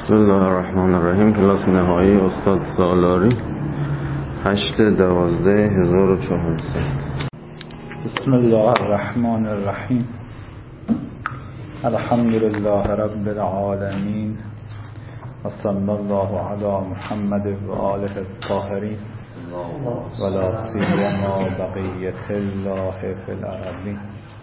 بسم الله الرحمن الرحیم. کلاس نهایی استاد سالاری 8/12/1400. بسم الله الرحمن الرحیم. الحمد لله رب العالمین و صلی الله علی محمد و آله الطاهرین و لا سیما بقیة الله فی الارضین.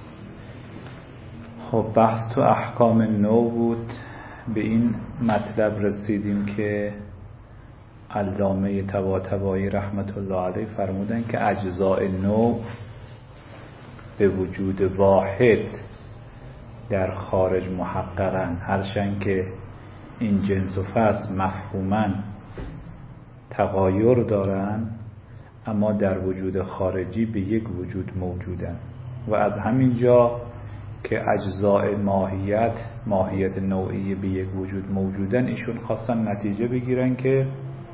خب بحث تو احکام نو بود. به این مطلب رسیدیم که علامه طباطبایی رحمت الله علیه فرمودن که اجزاء نو به وجود واحد در خارج محققن، هرچند که این جنس و فصل مفهوماً تغایر دارن، اما در وجود خارجی به یک وجود موجودن. و از همین جا که اجزاء ماهیت نوعی به یک وجود موجودن، ایشون خواستن نتیجه بگیرن که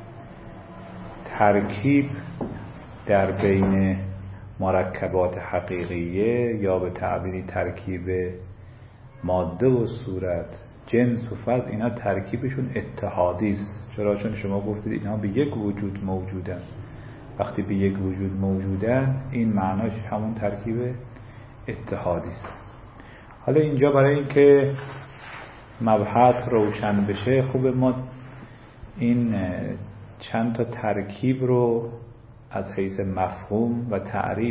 ترکیب در بین مرکبات حقیقیه یا به تعبیری ترکیب ماده و صورت، جنس و فضل، اینا ترکیبشون اتحادی است. چرا؟ چون شما گفتید اینها به یک وجود موجودن. وقتی به یک وجود موجودن، این معناش همون ترکیب اتحادی است. حالا اینجا برای اینکه مبحث روشن بشه، خوبه ما این چند تا ترکیب رو از حیث مفهوم و تعریف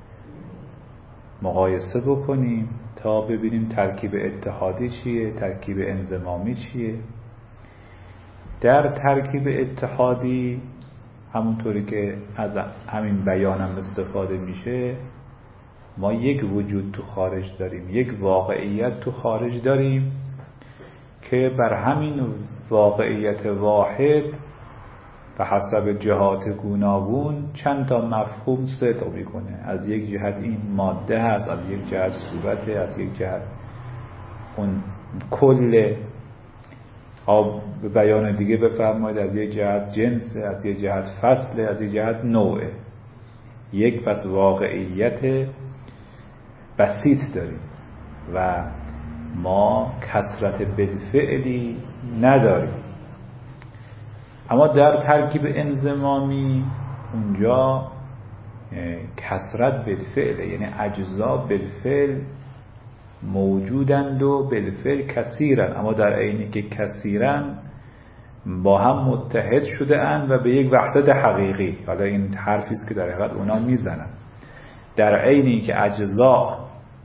مقایسه بکنیم تا ببینیم ترکیب اتحادی چیه، ترکیب انضمامی چیه. در ترکیب اتحادی همونطوری که از همین بیانم استفاده میشه، ما یک وجود تو خارج داریم، یک واقعیت تو خارج داریم که بر همین واقعیت واحد به حسب جهات گوناگون چند تا مفهوم صدق میکنه. از یک جهت این ماده هست، از یک جهت صورته، از یک جهت اون کل، به بیان دیگه بفرمایید از یک جهت جنسه، از یک جهت فصله، از یک جهت نوعه. یک پس واقعیت بسیط داریم و ما کثرت بالفعلی نداریم. اما در ترکیب انضمامی اونجا کثرت بالفعله، یعنی اجزا بالفعل موجودند و بالفعل کثیرن، اما در عینی که کثیرن با هم متحد شده اند و به یک وحدت حقیقی. حالا این حرفی است که در حقیقت اونا میزنن. در عینی که اجزا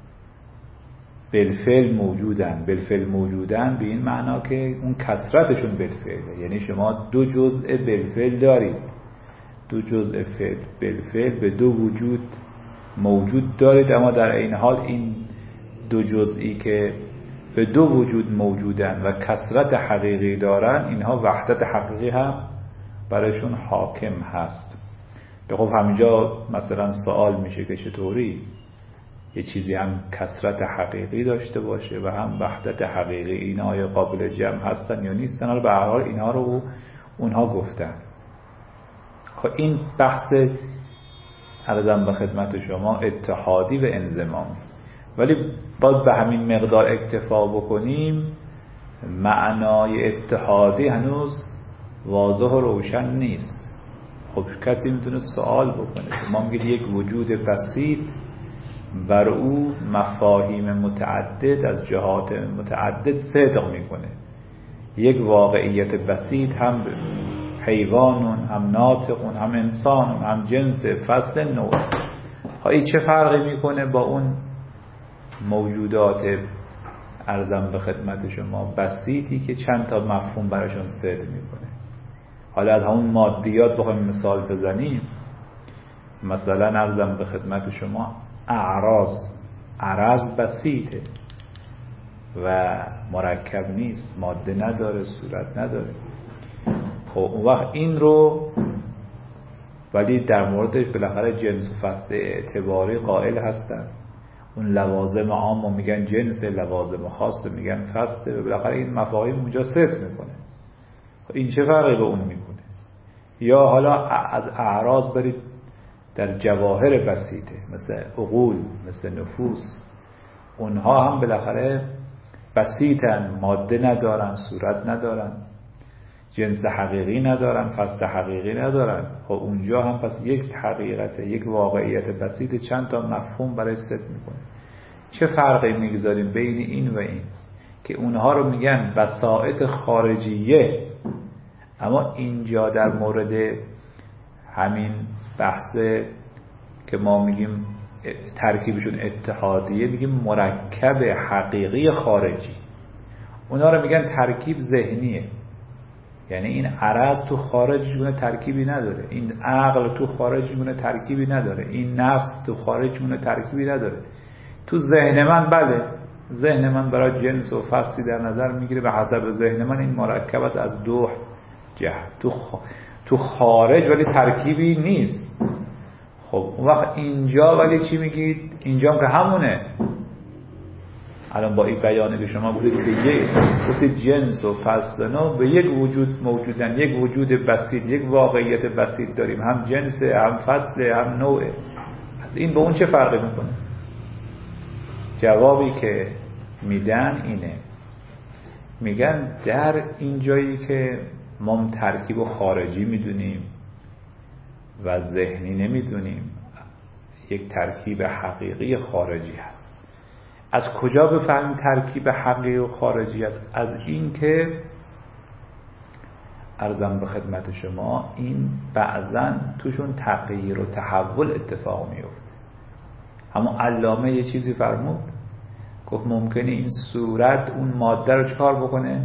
بالفعل موجودن به این معنا که اون کثرتشون بالفعله، یعنی شما دو جزء بالفعل دارید، دو جزء بالفعل به دو وجود موجود دارید، اما در این حال این دو جزئی که به دو وجود موجودن و کثرت حقیقی دارن، اینها وحدت حقیقی هم برایشون حاکم هست. خب همینجا مثلا سوال میشه که چطوری یه چیزی هم کثرت حقیقی داشته باشه و هم وحدت حقیقی، اینا آیا قابل جمع هستن یا نیستن؟ حالا به هر حال اینها رو اونها گفتن. خب این بحث عرضم به خدمت شما اتحادی و انضمامی. ولی باز به همین مقدار اکتفا بکنیم، معنای اتحادی هنوز واضح و روشن نیست. خب کسی میتونه سوال بکنه، ما میگید یک وجود بسیط، بر او مفاهیم متعدد از جهات متعدد صدق میکنه. یک واقعیت بسیط، هم حیوانون، هم ناطقون، هم انسانون، هم جنس فصل نوع. این چه فرقی میکنه با اون موجودات ارزم به خدمت شما بسیطی که چند تا مفهوم براشون صدق میکنه؟ حالا از همون مادیات بخوایم مثال بزنیم، مثلا ارزم به خدمت شما عرض بسیطه و مرکب نیست، ماده نداره، صورت نداره. خب اون وقت این رو، ولی در موردش بالاخره جنس و فصل اعتباری قائل هستن. اون لوازم عام میگن جنس، لوازم خاص میگن فصل، و بالاخره این مفاهیم اونجا صدق میکنه. خب این چه فرقی به اون میکنه؟ یا حالا از اعراض برید در جواهر بسیطه، مثل عقول، مثل نفوس، اونها هم بالاخره بسیطن، ماده ندارن، صورت ندارن. جنس حقیقی ندارن، فصل حقیقی ندارن. خب اونجا هم پس یک حقیقت، یک واقعیت بسیط چند تا مفهوم برای ست میکنه. چه فرقی میگذاریم بین این و این که اونها رو میگن بساطت خارجیه، اما اینجا در مورد همین بحث که ما میگیم ترکیبشون اتحادیه میگیم مرکب حقیقی خارجی. اونا رو میگن ترکیب ذهنیه، یعنی این عرض تو خارج گونه ترکیبی نداره، این عقل تو خارج گونه ترکیبی نداره، این نفس تو خارج گونه ترکیبی نداره. تو ذهن من بله، ذهن من برای جنس و فصلی در نظر میگیره به حسب ذهن من این مرکب است از دو جهت. تو خارج ولی ترکیبی نیست. خب اون وقت اینجا ولی چی میگید؟ اینجا هم که همونه. الان با این بیانه به شما گفتید به یک جنس و فصل نو به یک وجود موجودن، یک وجود بسیط، یک واقعیت بسیط داریم، هم جنس، هم فصل، هم نوع. از این به اون چه فرقی میکنه؟ جوابی که میدن اینه، میگن در این جایی که ما ترکیب و خارجی میدونیم و ذهنی نمیدونیم، یک ترکیب حقیقی خارجی هست. از کجا بفهمیم ترکیب حقیقی و خارجی است؟ از این که عرضم به خدمت شما این بعضاً توشون تغییر و تحول اتفاق میفته. اما علامه یه چیزی فرمود، گفت ممکنه این صورت اون ماده رو چکار بکنه؟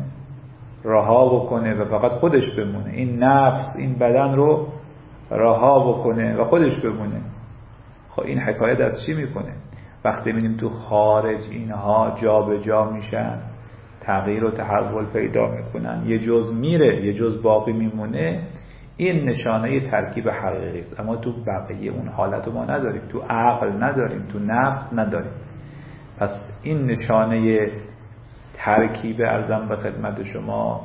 رها بکنه و فقط خودش بمونه. این نفس این بدن رو رها بکنه و خودش بمونه. خب این حکایت از چی میکنه؟ وقتی می‌بینیم تو خارج اینها جا به جا میشن، تغییر و تحول پیدا میکنن، یه جز میره یه جز باقی میمونه، این نشانه ترکیب حقیقی است. اما تو بقیه اون حالت ما نداریم، تو عقل نداریم، تو نفس نداریم. پس این نشانه ترکیب ارزم به خدمت شما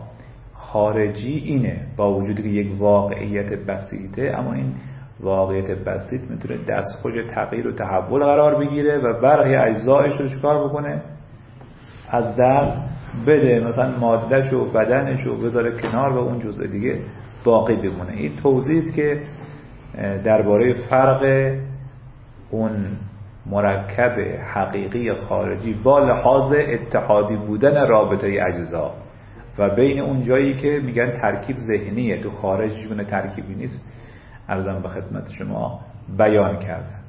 خارجی اینه، با وجودی که یک واقعیت بسیطه، اما این واقعیت بسیط میتونه دستخوش تغییر و تحول قرار بگیره و برخی اجزایش رو چکار بکنه؟ از دست بده، مثلا مادهش و بدنش رو بذاره کنار و اون جزء دیگه باقی بمونه. این توضیحی است که درباره فرق اون مرکب حقیقی خارجی با لحاظ اتحادی بودن رابطه اجزا و بین اون جایی که میگن ترکیب ذهنیه، تو خارج گونه ترکیبی نیست، عرضم به خدمت شما بیان کردم.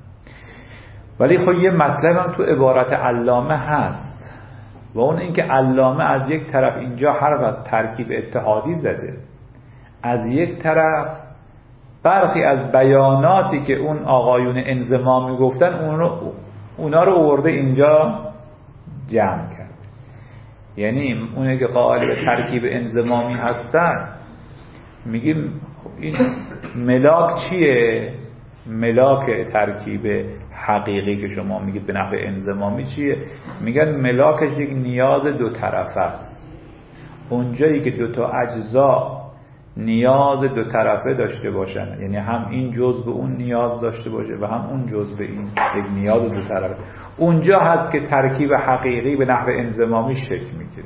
ولی خب یه مطلب هم تو عبارت علامه هست و اون اینکه علامه از یک طرف اینجا حرف از ترکیب اتحادی زده، از یک طرف برخی از بیاناتی که اون آقایون انضمامی گفتن اونا رو آورده اینجا جمع کرد. یعنی اونه که قائل به ترکیب انضمامی هستن میگیم این ملاک چیه؟ ملاک ترکیب حقیقی که شما میگید به نحو انضمامی چیه؟ میگن ملاکش یک نیاز دو طرفه است. اونجایی که دو تا اجزا نیاز دو طرفه داشته باشن، یعنی هم این جزء به اون نیاز داشته باشه و هم اون جزء به این یک نیاز دو طرفه، اونجا هست که ترکیب حقیقی به نحو انضمامی شکل میگیره.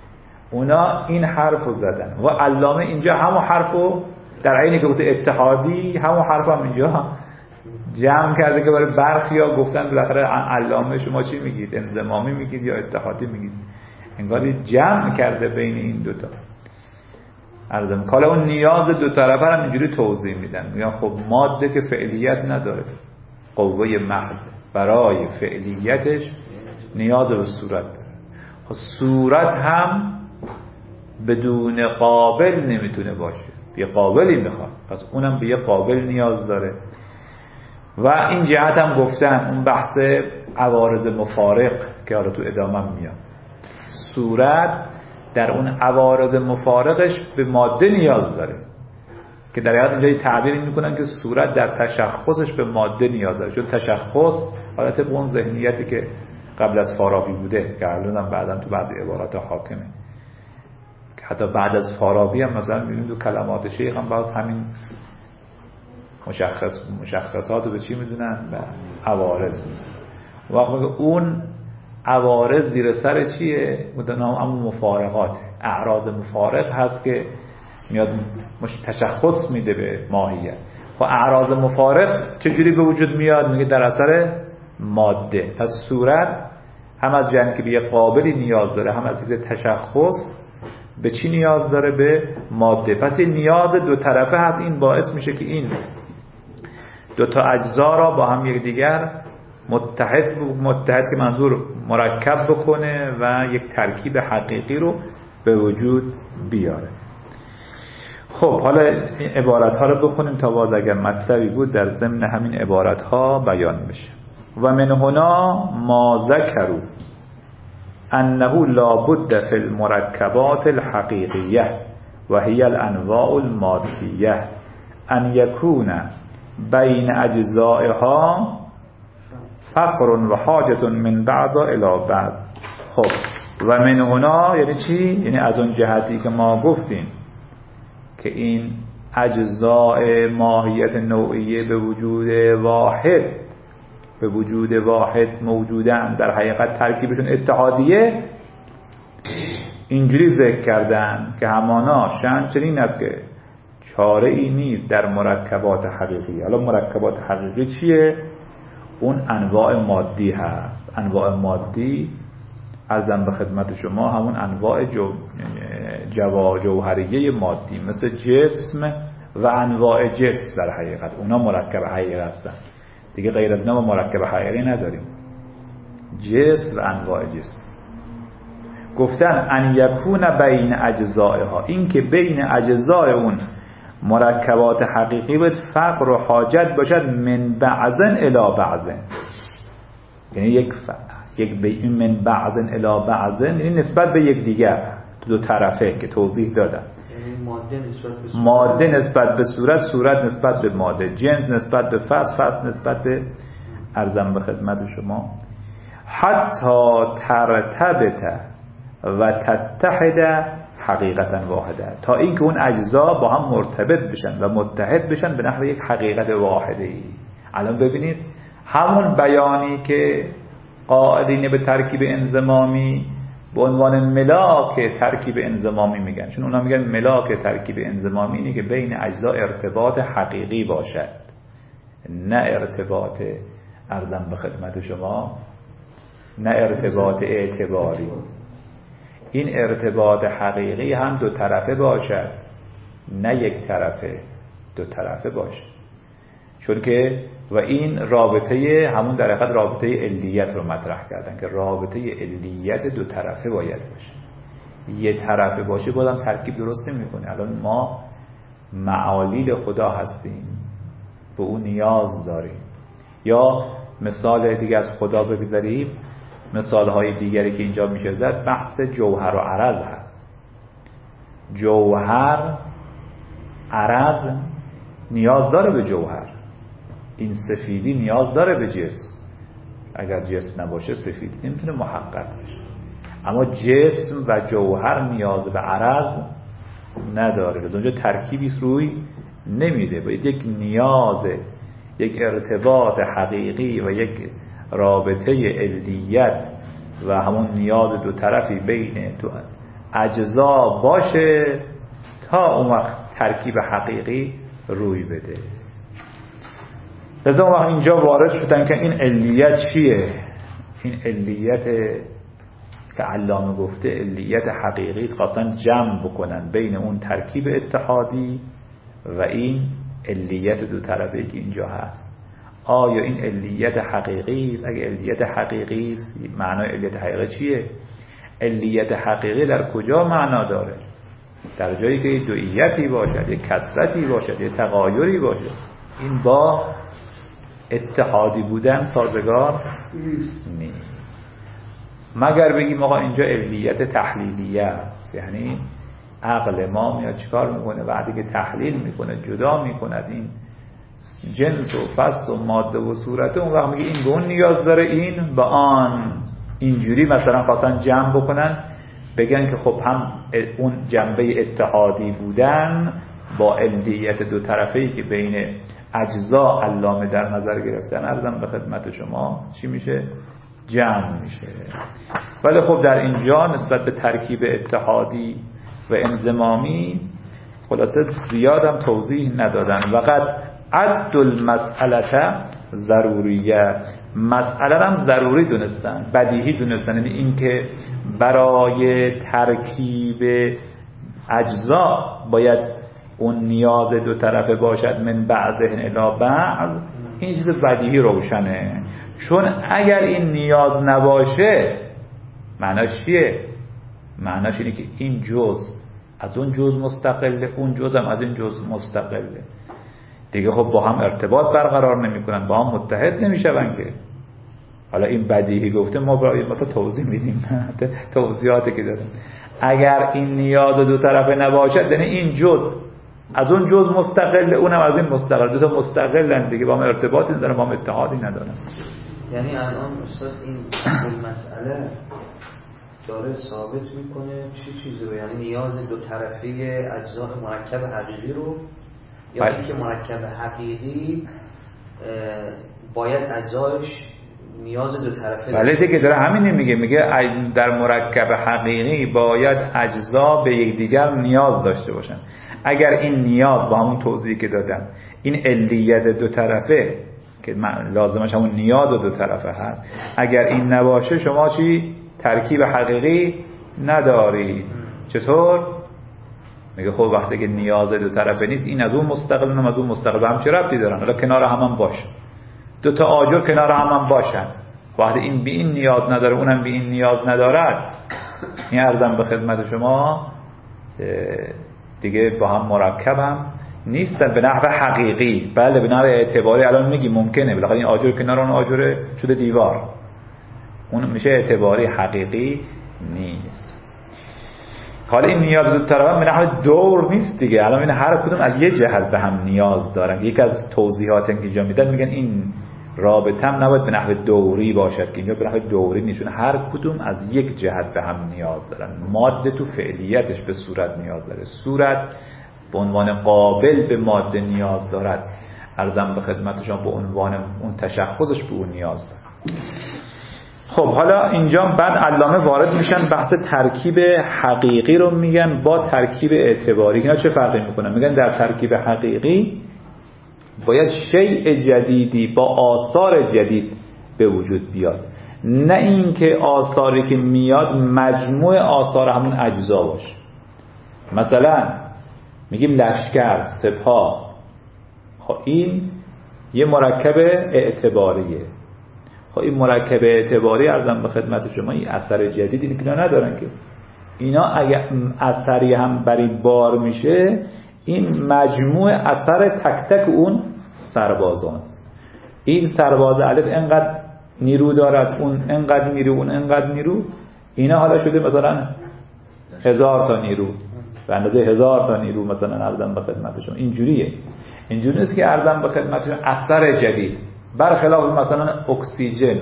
اونا این حرفو زدن و علامه اینجا همون حرفو در عینی که گفته اتحادی، همون حرفو هم اینجا جمع کرده که برای برخیا گفتن بالاخره علامه شما چی میگید؟ انضمامی میگید یا اتحادی میگید؟ انگار جمع کرده بین این دوتا. عرضم کالا اون نیاز دو طرفه هم اینجوری توضیح میدن، میگن خب ماده که فعلیت نداره، قوه محض، برای فعلیتش نیاز به صورت داره. خب صورت هم بدون قابل نمیتونه باشه، یه قابلی میخواد، پس اونم به یه قابل نیاز داره. و این جهت هم گفتن اون بحث عوارض مفارق که حالا تو ادامه میاد، صورت در اون عوارض مفارقش به ماده نیاز داره که در حقیقت اینجا تعبیر میکنن که صورت در تشخصش به ماده نیاز داره، چون تشخص حالت به اون ذهنیتی که قبل از فارابی بوده که الان بعداً تو بعضی عبارات حاکمه، که حتی بعد از فارابی هم مثلا میبینیم تو کلمات شیخ هم باز همین مشخصات رو به چی میدونن؟ به عوارض. وقتی اون عوارض زیر سر چیه؟ اما مفارقات، اعراض مفارق هست که میاد تشخص میده به ماهیت. خب اعراض مفارق چجوری به وجود میاد؟ میگه در اثر ماده. پس صورت هم از جهتی که به یه قابلی نیاز داره، هم از چیز تشخص به چی نیاز داره؟ به ماده. پس این نیاز دو طرفه هست. این باعث میشه که این دو تا اجزا را با هم یکدیگر متحد که منظور مرکب بکنه و یک ترکیب حقیقی رو به وجود بیاره. خب حالا این عبارت ها رو بخونیم تا باز اگر مطلبی بود در ضمن همین عبارت ها بیان بشه. و من هنا ما ذکروا انه لا بد فی المرکبات الحقیقیه و هی الانواع المادیه ان یکون بین اجزائها فقر و حاجت من بعض الی بعض. خب و من هنا یعنی چی؟ یعنی از اون جهتی که ما گفتیم که این اجزاء ماهیت نوعیه به وجود واحد موجودن، در حقیقت ترکیبشون اتحادیه. اینجوری ذکر کردن که همانا شأن چنین است که چاره ای نیست در مرکبات حقیقی. حالا مرکبات حقیقی چیه؟ اون انواع مادی هست. انواع مادی عرضم به خدمت شما همون انواع جوهریه مادی مثل جسم و انواع جسم در حقیقت اونا مرکب حقیقی هستن دیگه. غیر از اینا ما مرکب حقیقی نداریم. جسم و انواع جسم. گفتن ان یکون بین اجزائها، این که بین اجزای اون مرکبات حقیقی باید فقر و حاجت باشد من بعضن الی بعضن. یعنی یک من بعضن الی بعضن یعنی نسبت به یک دیگر، دو طرفه که توضیح دادم. یعنی ماده نسبت به صورت، صورت نسبت به ماده، جنس نسبت به فصل، فصل نسبت به ارزم به خدمت شما. حتی ترتبط و تتحد حقیقتا واحده، تا اینکه اون اجزا با هم مرتبط بشن و متحد بشن به نحو یک حقیقت واحده ای. الان ببینید همون بیانی که قائلین به ترکیب انضمامی به عنوان ملاک ترکیب انضمامی میگن، چون اونا میگن ملاک ترکیب انضمامی اینه که بین اجزا ارتباط حقیقی باشد، نه ارتباط ارزم به خدمت شما، نه ارتباط اعتباری. این ارتباط حقیقی هم دو طرفه باشد، نه یک طرفه، دو طرفه باشد. چون که و این رابطه همون در حقیقت رابطه علیت رو مطرح کردن که رابطه علیت دو طرفه باید باشه. یه طرفه باشه بازم ترکیب درست نمی‌کنه. الان ما معالیل خدا هستیم، به اون نیاز داریم. یا مثال دیگه از خدا بگذاریم، مثالهای دیگری که اینجا میشه زد بحث جوهر و عرض هست. جوهر عرض نیاز داره به جوهر. این سفیدی نیاز داره به جسم. اگر جسم نباشه سفیدی نمیتونه محقق بشه. اما جسم و جوهر نیاز به عرض نداره. از اونجا ترکیبی روی نمیده. باید یک نیاز، یک ارتباط حقیقی و یک رابطه علیت و همون نیاز دو طرفی بین دو اجزا باشه تا اون وقت ترکیب حقیقی روی بده. لذا اون وقت اینجا وارد شدن که این علیت چیه؟ این علیت که علامه گفته علیت حقیقی، خواستن جمع بکنن بین اون ترکیب اتحادی و این علیت دو طرفی که اینجا هست. آیا این علیت حقیقی است؟ اگه علیت حقیقی است، معنای علیت حقیقی چیه؟ علیت حقیقی در کجا معنا داره؟ در جایی که یه دوئیتی باشد، یه کثرتی باشد، یه تغایری باشد. این با اتحادی بودن سازگار نیست. مگر بگیم آقا اینجا علیت تحلیلیه است، یعنی عقل ما میاد چیکار میکنه؟ بعدی که تحلیل میکنه، جدا میکنه این جنس و فصل و ماده و صورت، اون وقت میگه این به اون نیاز داره، این به آن. اینجوری مثلا خواستن جمع بکنن، بگن که خب هم اون جنبه اتحادی بودن با علیت دو طرفه‌ای که بین اجزا علامه در نظر گرفتن، عرضم به خدمت شما چی میشه؟ جمع میشه. ولی خب در اینجا نسبت به ترکیب اتحادی و انضمامی، خلاصه زیادم توضیح ندادن. وقد عد المسئله ضروریه، مسئله هم ضروری دونستن، بدیهی دونستن، یعنی این که برای ترکیب اجزا باید اون نیاز دو طرفه باشد، من بعضه الی بعض، این چیز بدیهی روشنه. چون اگر این نیاز نباشه معناش چیه؟ معناش اینه که این جزء از اون جزء مستقله، اون جزء هم از این جزء مستقله دیگه. خب با هم ارتباط برقرار نمی‌کنن، با هم متحد نمی‌شون که. حالا این بدیهی گفته، ما برای مثلا توضیح میدیم توضیحاتی که دادن. اگر این نیاز دو طرفه نباشد یعنی این جزء از اون جزء مستقل، اونم از این مستقل، دو تا مستقلن دیگه، با هم ارتباطی ندارن، با هم اتحادی ندارن. یعنی الان استاد این مسئله داره ثابت میکنه چی چیزی رو؟ یعنی نیاز دو طرفه اجزاء مرکب حقیقی رو، یا اینکه مرکب حقیقی باید اجزایش نیاز دو طرفه؟ بله دیگه داره همین میگه در مرکب حقیقی باید اجزا به یکدیگر نیاز داشته باشن. اگر این نیاز با همون توضیحی که دادم، این علیت دو طرفه که لازمش همون نیاز دو طرفه هست، اگر این نباشه شما چی؟ ترکیب حقیقی ندارید. چطور؟ میگه خب وقتی که نیاز دو طرفه نیست، این از اون مستقل، اونم از اون مستقل، به هم چه ربطی دارن؟ حالا کنار هم باشه، دو تا آجر کنار هم باشن، وقتی این به این نیاز نداره اونم به این نیاز ندارد، این عرضم به خدمت شما دیگه با هم مرکب هم نیستن به نحو حقیقی. بله به نحو اعتباری الان میگی ممکنه، بالاخره این آجر کنار اون آجر شده دیوار، اون میشه اعتباری، حقیقی نیست. حالا این نیاز دو طرفه به نحو دور نیست دیگه. الان این هر کدوم از یه جهت به هم نیاز دارن. یکی از توضیحات که اینجا میدن میگن این رابطه هم نباید به نحو دوری باشد، که اینجا به نحو دوری نیست، هر کدوم از یک جهت به هم نیاز دارن. ماده تو فعلیتش به صورت نیاز داره، صورت به عنوان قابل به ماده نیاز دارد، عرضم به خدمت شما به عنوان اون تشخصش به اون نیاز داره. خب حالا اینجا بعد علامه وارد میشن، بحث ترکیب حقیقی رو میگن با ترکیب اعتباری. اینا چه فرقی میکنن؟ میگن در ترکیب حقیقی باید شیء جدیدی با آثار جدید به وجود بیاد، نه اینکه آثاری که میاد مجموع آثار همون اجزا باشه. مثلا میگیم لشکر، سپاه، خب این یه مرکب اعتباریه. خب این مرکب اعتباری عرضم به خدمت شما این اثر جدیدی که ندارن که. اینا اگر اثری هم بری بار میشه، این مجموع اثر تک تک اون سربازان است. این سرباز الف انقدر نیرو دارد، اون انقدر نیرو، اون انقدر نیرو، اینا حالا شده مثلا 1000 تا نیرو، به اندازه 1000 تا نیرو مثلا عرضم به خدمت شما. اینجوریه. اینجوری نیست که عرضم به خدمت شما اثر جدید، برخلاف مثلا اکسیژن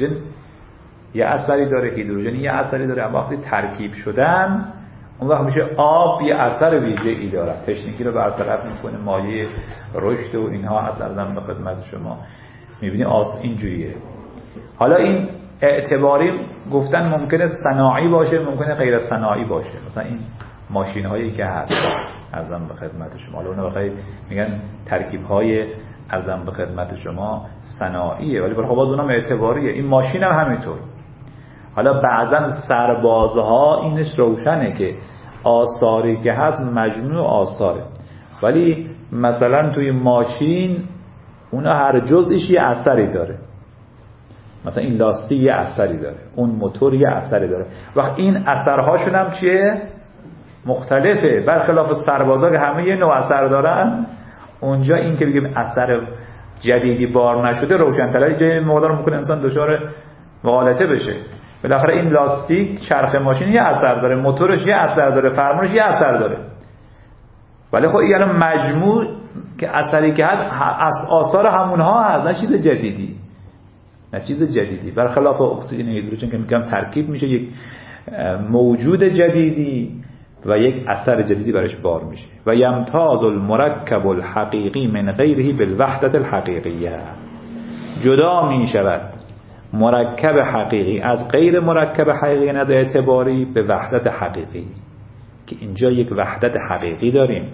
یه اثری داره، هیدروژن یه اثری داره، اما وقتی ترکیب شدن اون وقت میشه آب یه اثر ویژه‌ای داره، تشنیکی رو برطرف میکنه، مایه رشد و اینها اثر دادن به خدمت شما. میبینی اینجوریه. حالا این اعتباری گفتن ممکنه صناعی باشه، ممکنه غیر صناعی باشه. مثلا این ماشین هایی که هست عرضم به خدمت شما، حالا اون بخاطر میگن ترکیب های عرضم به خدمت شما صناعیه، ولی برای باز اونم اعتباریه. این ماشین هم همینطور. حالا بعضا سربازها اینش روشنه که آثاری که هست مجموع آثاره، ولی مثلا توی ماشین اونا هر جزئیش یه اثری داره. مثلا این لاستیک یه اثری داره، اون موتور یه اثری داره. وقت این اثرهاشون هم چیه؟ مختلفه. برخلاف سربازا که همه یه نوع اثر دارن، اونجا این که بگیم اثر جدیدی بار نشده روشن‌تره. یه موقع ممکن انسان دچار مغالطه بشه. بالاخره این لاستیک چرخ ماشین یه اثر داره، موتورش یه اثر داره، فرمانش یه اثر داره، ولی خب این الان مجموع که اثری که هست آثار همونها هست، نه چیز جدیدی، نه چیز جدیدی. برخلاف اکسیژن هیدروژن که میگم ترکیب میشه یک موجود جدیدی و یک اثر جدیدی برش بار میشه. و یمتاز المرکب الحقیقی من غیره بالوحدت الحقیقیه، جدا میشود مرکب حقیقی از غیر مرکب حقیقی نظر اعتباری به وحدت حقیقی، که اینجا یک وحدت حقیقی داریم.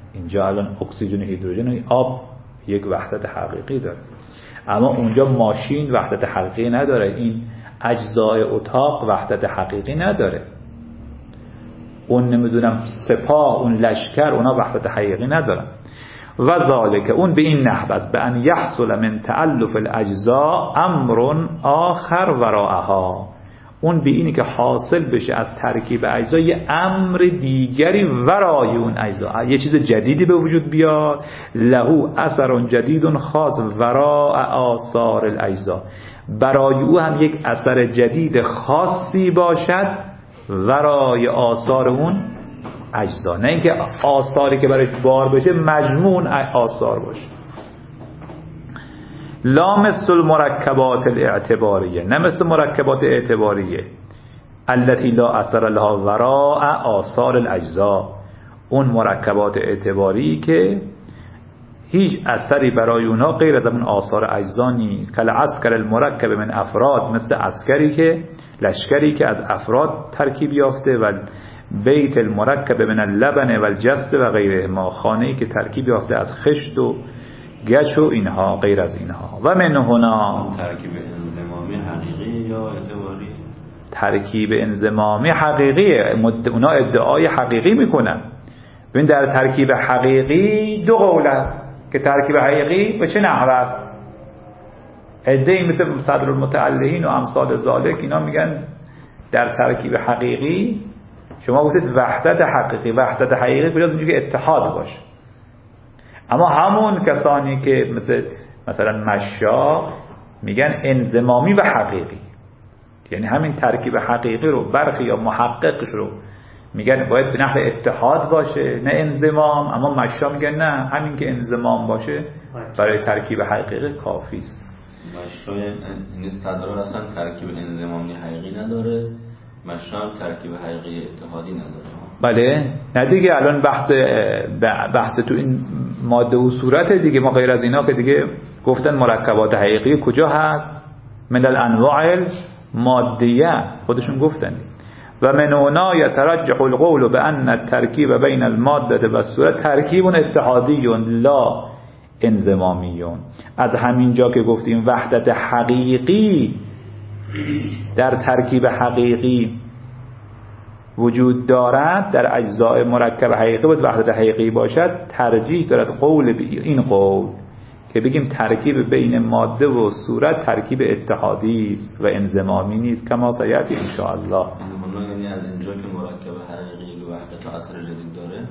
اینجا الان اکسیژن و هیدروژن و آب یک وحدت حقیقی داره، اما اونجا ماشین وحدت حقیقی نداره، این اجزای اتاق وحدت حقیقی نداره، اون نمیدونم سپاه، اون لشکر، اونا وحدت حقیقی ندارن. و ذالک، اون به این نحو است، به ان یحصل من تألف الاجزاء امر آخر وراءها، اون به اینی که حاصل بشه از ترکیب اجزا یه امر دیگری ورای اون اجزا، یه چیز جدیدی به وجود بیاد، له اثر جدید خاص وراء آثار الاجزا، برای او هم یک اثر جدید خاصی باشد ورای آثار اون اجزا، نه اینکه آثاری که برایش بار بشه مجموع آثار باشه. لا مثل المرکبات الاعتباریه، نه مثل مرکبات اعتباریه، التي لا اثر لها وراء آثار الاجزا، اون مرکبات اعتباری که هیچ اثری برای اونها غیر از اون آثار اجزا نیست. کل عسکر المرکب من افراد، مثل لشکری که از افراد ترکیب یافته، و بیت المرکب من اللبن و الجسد و غیره، ما خانه‌ای که ترکیب یافته از خشت و گچ و اینها، غیر از اینها. و من هنا ترکیب انضمامی حقیقی یا اعتباری؟ ترکیب انضمامی حقیقیه، اونا ادعای حقیقی میکنن. ببین در ترکیب حقیقی دو قول است که ترکیب حقیقی به چه نحو است. عده‌ای مثل صدر المتعلهین و امثال ذالک اینا میگن در ترکیب حقیقی شما گفتید وحدت حقیقی، وحدت حقیقی کجاست؟ میگه که اتحاد باشه. اما همون کسانی که مثلا مشاق میگن انضمامی و حقیقی، یعنی همین ترکیب حقیقی رو برخی یا محققش رو میگن باید به نحو اتحاد باشه نه انضمام، اما مشا میگن نه، همین که انضمام باشه برای ترکیب حقیقی کافی است. مشا یعنی صدران اصلا ترکیب انضمامی حقیقی نداره، مشا هم ترکیب حقیقی اتحادی نداره. بله، نه دیگه الان بحث تو این ماده و صورت دیگه، ما غیر از اینا که دیگه گفتن مرکبات حقیقی کجا هست؟ من الانواع مادیه خودشون گفتن. و من هنا یترجح القول بان الترکیب بین الماده و الصورت ترکیب اتحادی لا انضمامی. از همین جا که گفتیم وحدت حقیقی در ترکیب حقیقی وجود دارد، در اجزاء مرکب حقیقی باید وحدت حقیقی باشد، ترجیح دارد قول این قول که بگیم ترکیب بین ماده و صورت ترکیب اتحادی است و انضمامی نیست، کما سیأتی ان شاء الله. یعنی از اینجا که مرکب حقیقی و وحدت اثر جدید داره؟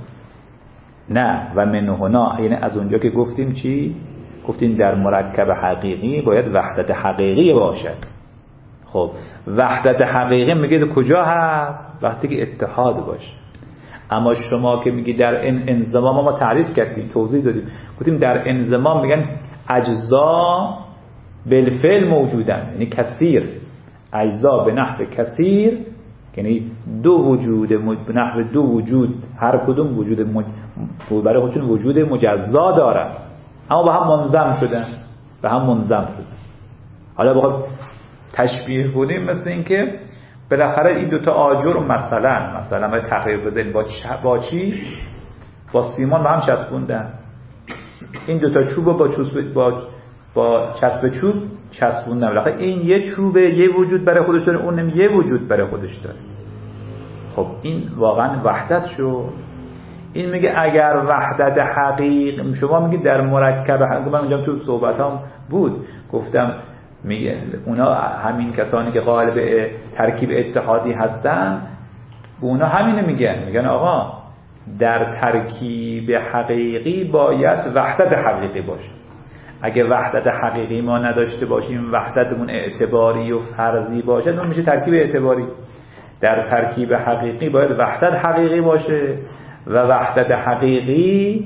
نه، و من هنا یعنی از اونجا که گفتیم چی؟ گفتیم در مرکب حقیقی باید وحدت حقیقی باشد. خب وحدت حقیقی میگه کجا هست؟ وقتی که اتحاد باشه. اما شما که میگی در انضمام، ما تعریف کردیم، توضیح دادیم، گفتیم در انضمام میگن اجزا بالفعل موجودن، یعنی کثیر، اجزا به نحو کثیر، یعنی دو وجود به نحو دو وجود، هر کدوم وجود برای خودشون وجود مجزا دارن، اما به هم منضم شدن. حالا بخواد تشبیه کنیم مثل این که بالاخره این دوتا آجر مثلا باید تقریب بزنیم با چی؟ با سیمان به هم چسبوندن. این دوتا چوب با چسب چوب چسبوندن، بالاخره این یه چوبه یه وجود برای خودش داره، اونم یه وجود برای خودش داره. خب این واقعا وحدت شد. این میگه اگر وحدت حقیقی، شما میگید در مرکب حقیقی، من اونجا تو صحبتام بود گفتم میگه اونا همین کسانی که قائل به ترکیب اتحادی هستن، اونا همینو میگن آقا در ترکیب حقیقی باید وحدت حقیقی باشه. اگه وحدت حقیقی ما نداشته باشیم، وحدتمون اعتباری و فرضی باشه، اون میشه ترکیب اعتباری. در ترکیب حقیقی باید وحدت حقیقی باشه، و وحدت حقیقی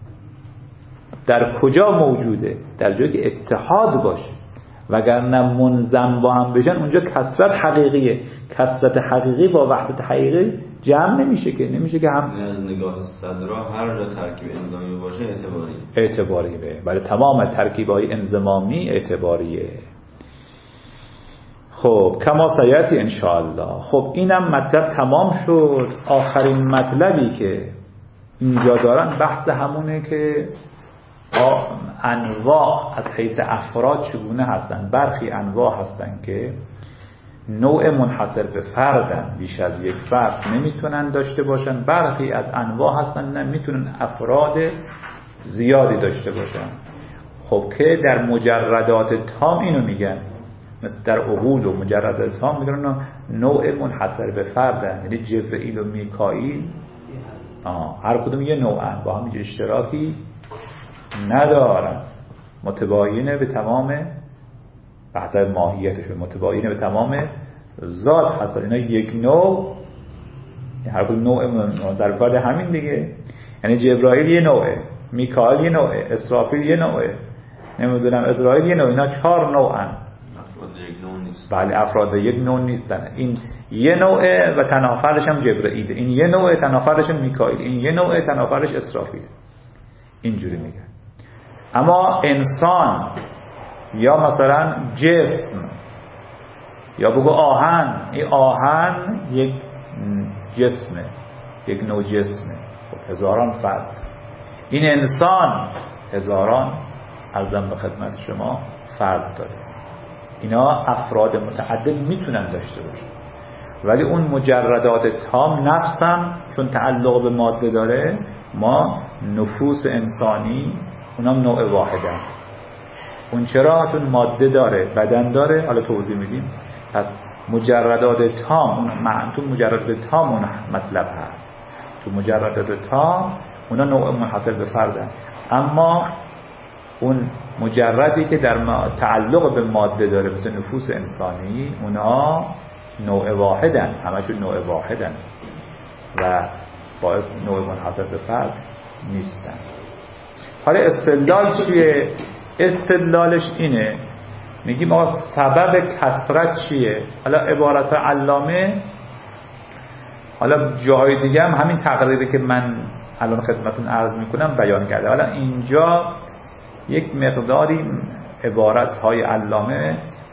در کجا موجوده؟ در جایی که اتحاد باشه، وگرنه منضم با هم بشن اونجا کثرت حقیقیه. کثرت حقیقی با وحدت حقیقی جمع نمیشه که هم از نگاه صدرا هر جا ترکیب انضمامی باشه اعتباریه. برای تمام ترکیب‌های انضمامی اعتباریه. خب کما سیأتی ان شاء الله. خب اینم مطلب تمام شد. آخرین مطلبی که اینجا دارن بحث همونه که انواع از حیث افراد چگونه هستن. برخی انواع هستن که نوع منحصر به فردن، بیش از یک فرد نمیتونن داشته باشن. برخی از انواع هستن نه، میتونن افراد زیادی داشته باشن. خب که در مجردات تام اینو میگن، مثل در عقول و مجردات تام میگن نوع منحصر به فردن، یعنی جبرئیل و میکائیل هر کدوم یه نوعن، با هم اشتراکی ندارن، متباینه به تمام بحث ماهیتشون، متباینه به تمام ذات هستن. اینا یک نوع، هر کدوم نوع در فرد همین دیگه. یعنی جبرائیل یه نوعه، میکائیل یه نوعه، اسرافیل یه نوعه، نمیدونم اسرائیل یه نوعه. اینا 4 نوعن. افراد یک نوع نیست. بله افراد یک نوع نیستن. این یه نوعه و تنافرش هم جبرائیل، این یه نوعه تنافرش هم میکائیل، این یه نوعه تنافرش اسرافیل. اینجوری میگن. اما انسان یا مثلا جسم یا بگو آهن، این آهن یک جسمه، یک نوع جسمه. خب هزاران فرد. این انسان هزاران عرضم به خدمت شما فرد داره. اینا افراد متعدد میتونن داشته باشن، ولی اون مجردات تام نفسم چون تعلق به ماده داره، ما نفوس انسانی اونام نوع واحدن. اون چرا؟ چون ماده داره، بدن داره، حالا توضیح میدیم. پس مجردات تام، تو مجردات تام اون مطلب هست، تو مجردات تام اونا نوع منحصر به فردن. اما اون مجردی که در تعلق به ماده داره مثل نفوس انسانی، اونا نوع واحدن، همشون نوع واحدن و باعث نوع منحصر به فرد نیستن. حالا استدلال چیه؟ استدلالش اینه، میگیم آقا سبب کثرت چیه؟ حالا عبارت علامه، حالا جای دیگه هم همین تقریری که من الان خدمتون عرض میکنم بیان کرده. حالا اینجا یک مقداری عبارت‌های علامه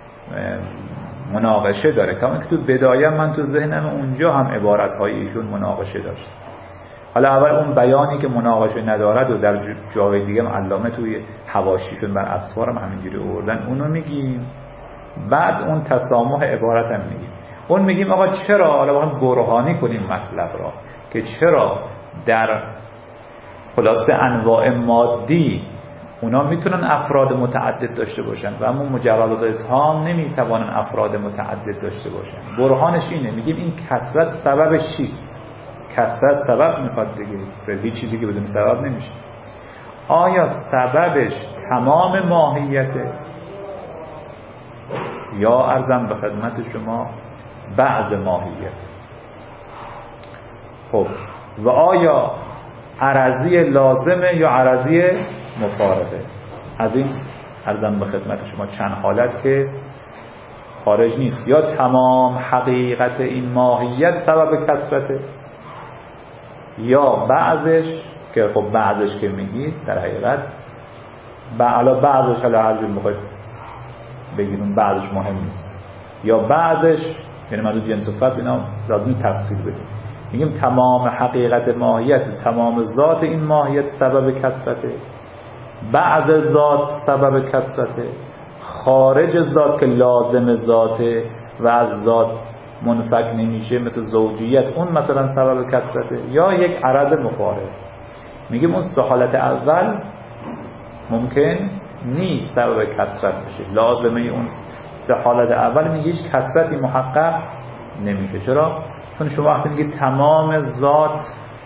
مناقشه داره، کما که تو بدایه من تو ذهنم اونجا هم عبارت‌های ایشون مناقشه داشت. حالا اول اون بیانی که مناقشه ندارد و در جای دیگه هم علامه توی حواشیشون بر اسفار هم همینجوری آوردن، اونو میگیم. بعد اون تسامح عبارت هم میگیم. اون میگیم آقا چرا، حالا باید برهانی کنیم مطلب را که چرا در خلاصه انواع مادی اونا میتونن افراد متعدد داشته باشن و اما مجردات تام نمیتوانن افراد متعدد داشته باشن. برهانش اینه، میگیم این کثرت سببش چیست؟ کثرت سبب میخواد دیگه، هیچ چیزی که بدون سبب نمیشه. آیا سببش تمام ماهیته یا عرضم به خدمت شما بعض ماهیت؟ خب و آیا عرضی لازمه یا عرضی مفارقه؟ از این عرضم به خدمت شما چند حالت که خارج نیست. یا تمام حقیقت این ماهیت سبب کثرته، یا بعضش که خب بعضش که میگید در حقیقت حالا بعضش حالا هر جور میخواید بگیرون بعضش مهم نیست، یا بعضش یعنی منظور جنس و فصل، اینا لازم تفصیل بدیم. میگیم تمام حقیقت ماهیت، تمام ذات این ماهیت سبب کثرته، بعض ذات سبب کثرته، خارج ذات که لازم ذاته و از ذات منفک نمیشه مثل زوجیت، اون مثلا سبب کثرته، یا یک عرض مفارق. میگیم اون سه حالت اول ممکن نیست سبب کثرت بشه، لازمه اون سه حالت اول میگه هیچ کثرتی محقق نمیشه. چرا؟ چون شما وقتی میگید تمام ذات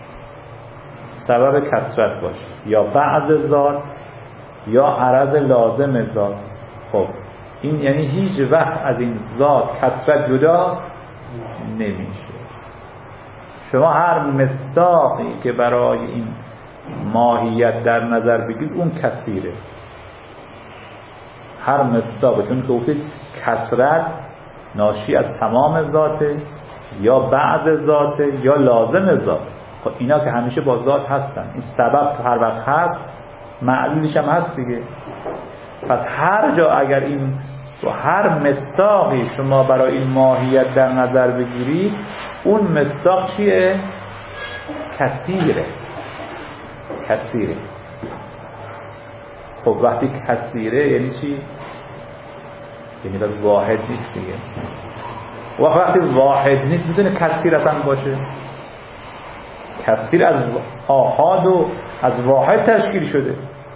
سبب کثرت باشه، یا بعض ذات یا عرض لازم ذات، خب این یعنی هیچ وقت از این ذات کثرت جدا نمیشه. شما هر مصداقی که برای این ماهیت در نظر بگیرید اون کثیره، هر مصداق، چون که گفتید کثرت ناشی از تمام ذاته یا بعض ذاته یا لازم ذات. خب اینا که همیشه با ذات هستن، این سبب تو هر وقت هست معلولش هم هست دیگه. پس هر جا اگر این و هر مصداقی شما برای این ماهیت در نظر بگیرید، اون مصداق چیه؟ کثیره. کثیره. خب وقتی کثیره یعنی چی؟ یعنی بس واحد نیست دیگه. وقتی واحد نیست میتونه کثیر اصلا باشه؟ کثیر از آحاد و از واحد تشکیل شده.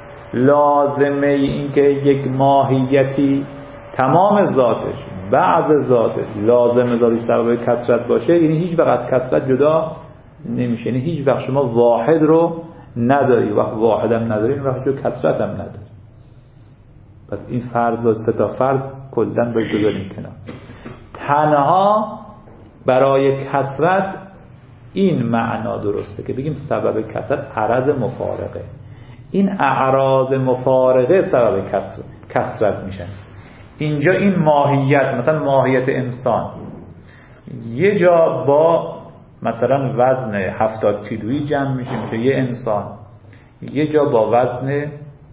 لازمه این که یک ماهیتی تمام ذاتش، بعض ذاتش، لازم ذاتش سبب کثرت باشه، یعنی هیچ وقت از کثرت جدا نمیشه. یعنی هیچ وقت شما واحد رو نداری، وقت واحد هم نداری وقت جو کثرت هم نداری. پس این فرض و 3 فرض کلن باید بذاریم کنار. تنها برای کثرت این معنا درسته که بگیم سبب کثرت عرض مفارقه. این اعراض مفارقه سبب کثرت میشن. اینجا این ماهیت، مثلا ماهیت انسان یه جا با مثلا وزن 70 کیلویی جمع میشه یه انسان، یه جا با وزن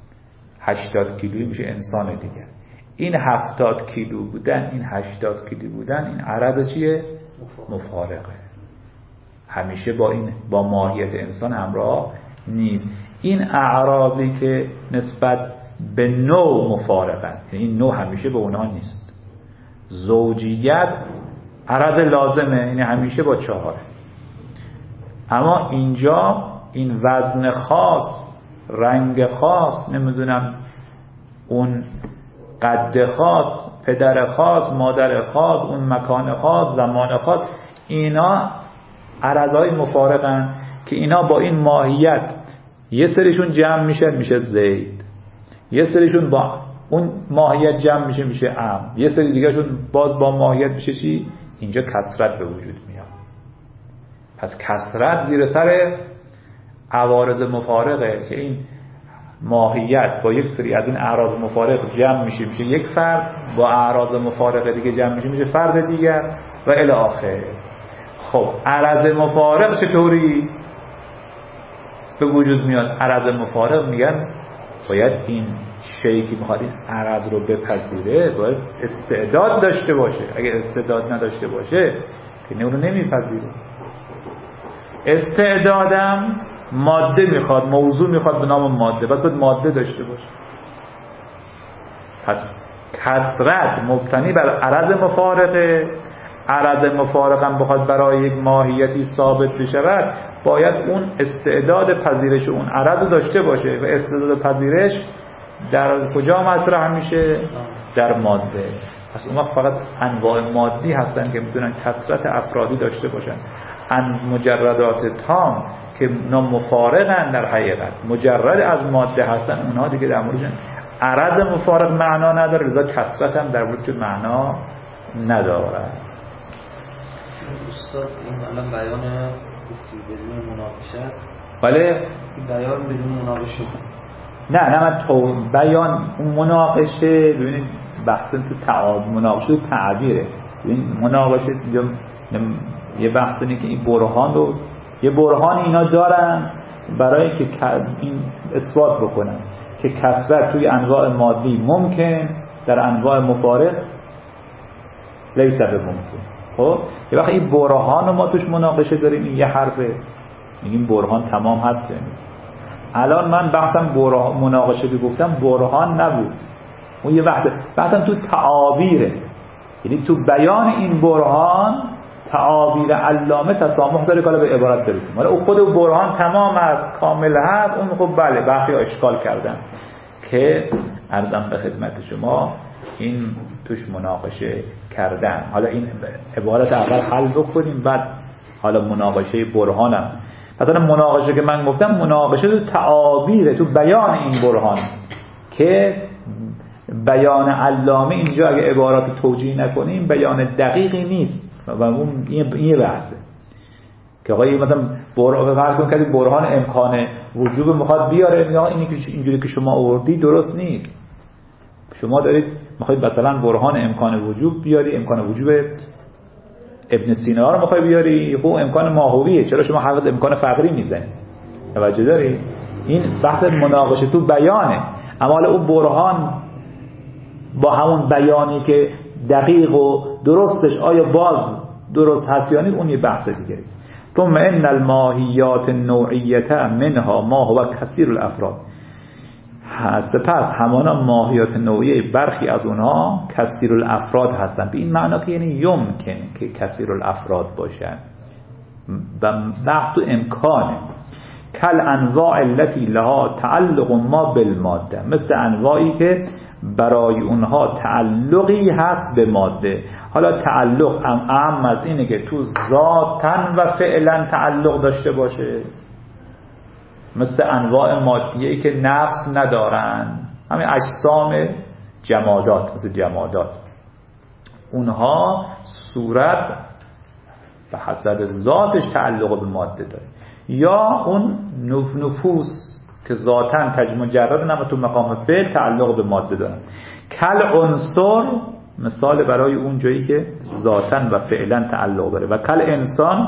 80 کیلویی میشه انسان دیگر. این 70 کیلو بودن، این 80 کیلو بودن، این عرض چیه؟ مفارقه. همیشه با ماهیت انسان همراه نیست. این اعراضی که نسبت به نوع مفارقن، این نوع همیشه به اونها نیست. زوجیت عرض لازمه، یعنی همیشه با 4. اما اینجا این وزن خاص، رنگ خاص، نمیدونم اون قد خاص، پدر خاص، مادر خاص، اون مکان خاص، زمان خاص، اینا عرضهای مفارقن که اینا با این ماهیت یه سریشون جمع میشه زید، یه سریشون با اون ماهیت جمع میشه ام، یه سری دیگه شون باز با ماهیت میشه چی؟ اینجا کثرت به وجود میاد. پس کثرت زیر سر عوارض مفارقه که این ماهیت با یک سری از این اعراض مفارق جمع میشه یک فرد، با اعراض مفارقه دیگه جمع میشه فرد دیگر و الی آخر. خب عرض مفارق چطوری به وجود میاد؟ عرض مفارق میگن باید این شیئی که میخواد این عرض رو بپذیره باید استعداد داشته باشه. اگه استعداد نداشته باشه که اون رو نمیپذیره. استعدادم ماده میخواد، موضوع میخواد به نام ماده، بس باید ماده داشته باشه. پس کثرت مبتنی بر عرض مفارقه. عرض مفارقه هم بخواد برای یک ماهیتی ثابت بشود باید اون استعداد پذیرش اون عرض داشته باشه و استعداد پذیرش در کجا مطرح میشه؟ در ماده. پس اون وقت فقط انواع مادی هستن که میتونن کثرت افرادی داشته باشن. مجردات تام که مفارقن در حقیقت، مجرد از ماده هستن، اونها دیگه در موردشون عرض مفارق معنا نداره، لذا کثرت هم در موردشون معنا نداره. استاد این الان بیان بدون مناقشه است. بله این بیان بدون مناقشه. نه من تو بیان اون مناقشه، ببینید بحث تو مناقشه تو تعبیره. ببین مناقشه یه بحث اینه که این برهان رو، یه برهان اینا دارن برای که این اثبات بکنن که کثرت توی انواع مادی ممکن، در انواع مفارق لیس بممکن. خب یه وقت این برهان رو ما توش مناقشه داریم، این یه حرفه، میگیم برهان تمام هست. الان من بحثم مناقشه که گفتم برهان نبود، اون یه بحثم تو تعابیره، یعنی تو بیان این برهان تعابیر علامه تسامح داره که حالا به عبارت برسیم. حالا او خود برهان تمام است، کامل هست، اون خب بله برخی اشکال کردن که عرضم به خدمت شما این توش مناقشه کردن. حالا این عبارت اول حل بکنیم بعد حالا مناقشه برهانم. مثلا مناقشه که من گفتم مناقشه تو تعابیره، تو بیان این برهان که بیان علامه اینجا اگه عبارات توجیه نکنیم بیان دقیقی نیست و اون این بحثه که آقای مثلا فرض کن که برهان امکان وجوب میخواد بیاره، میگه اینی که اینجوری که شما آوردی درست نیست. شما دارید میخواید مثلا برهان امکان وجوب بیاری، امکان وجوب ابن سینا رو میخوای بیاری، خب امکان ماهویه، چرا شما حقیقت امکان فقری میزنی؟ توجه داری؟ این بحث مناقشه تو بیانه. اما حالا اون برهان با همون بیانی که دقیق و درستش آیا باز درست هست یا نیست، اون یه بحث دیگه. ثم ان الماهیات النوعیه منها ما هو کثیر الافراد. سپس همانا ماهیات نوعیه برخی از اونها کثیر الافراد هستند، به این معنا که یعنی یمکن که کثیر الافراد باشن و بحث و امکانه. کل انواع التي لها تعلق ما بالماده، مثل انواعی که برای اونها تعلقی هست به ماده. حالا تعلق اهم از اینه که تو ذاتن و فعلا تعلق داشته باشه، مثل انواع مادیه‌ای که نفس ندارن، همین اجسام جمادات، مثل جمادات اونها صورت به حسب ذاتش تعلق به ماده داره، یا اون نفوس که ذاتاً مجرد نما تو مقام فعل تعلق به ماده دارن. کل عنصر مثال برای اون جایی که ذاتاً و فعلا تعلق داره، و کل انسان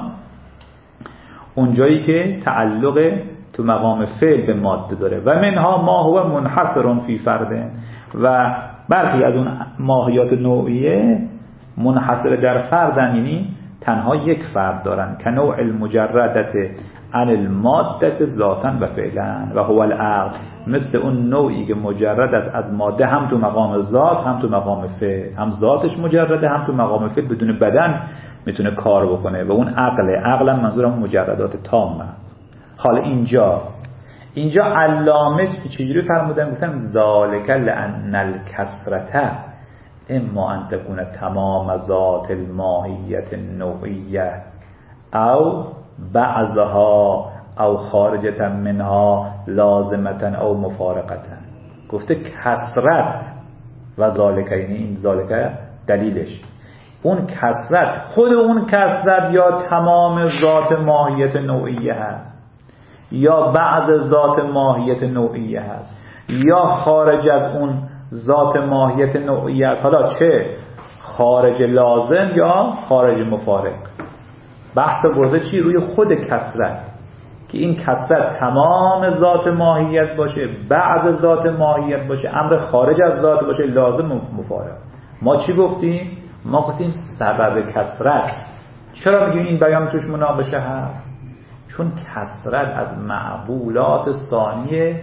اون جایی که تعلق تو مقام فعل به ماده داره. و منها ما هو منحصر فی فرد، و برخی از اون ماهیات نوعیه منحصر در فردن، یعنی تنها یک فرد دارن، که نوع المجردت عن الماده ذاتا و فعلا و هو العقل، مثل اون نوعی که مجرد از ماده هم تو مقام ذات هم تو مقام فعل، هم ذاتش مجرده هم تو مقام فعل بدون بدن میتونه کار بکنه، و اون عقل منظورم مجردات تامه. حالا اینجا علامه چجوری فرمودن؟ گفتن ذالک لان الکثرة اما ان تكون تمام ذات الماهیت النوعیه او بعضها او خارجه منها لازمه او مفارقه. گفته کثرت و ذالک، یعنی این ذالک دلیلش اون کثرت، خود اون کثرت یا تمام ذات ماهیت نوعیه هست، یا بعض ذات ماهیت نوعیه هست، یا خارج از اون ذات ماهیت نوعیه هست. حالا چه خارج لازم یا خارج مفارق. بحث برده چی؟ روی خود کثرت، که این کثرت تمام ذات ماهیت باشه، بعض ذات ماهیت باشه، امر خارج از ذات باشه، لازم مفارق. ما چی گفتیم؟ ما گفتیم سبب کثرت. چرا میگیم این بیان توش مناقشه هست؟ چون کثرت از معقولات ثانی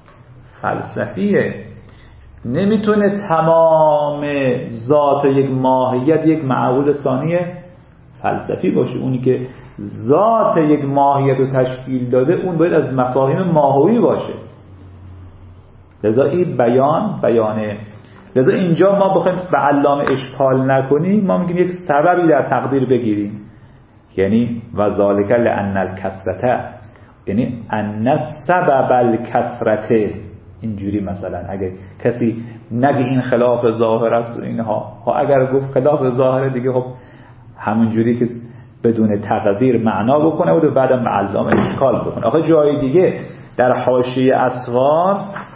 فلسفیه. نمیتونه تمام ذات یک ماهیت یک معقول ثانی فلسفی باشه. اونی که ذات یک ماهیت رو تشکیل داده اون باید از مفاهیم ماهوی باشه. لذا این بیانه. لذا اینجا ما بخوایم به علامه اشکال نکنیم، ما میگیم یک سببی در تقدیر بگیریم، یعنی و ذالک لان الکثرة، یعنی ان سبب الکثرة. اینجوری مثلا اگه کسی نگه این خلاف ظاهر است و اینها، اگر گفت خلاف ظاهر دیگه خب همونجوری که بدون تقدیر معنا بکنه و بعدم به علامه اشکال بکنه. آخه جای دیگه در حاشیه اسوار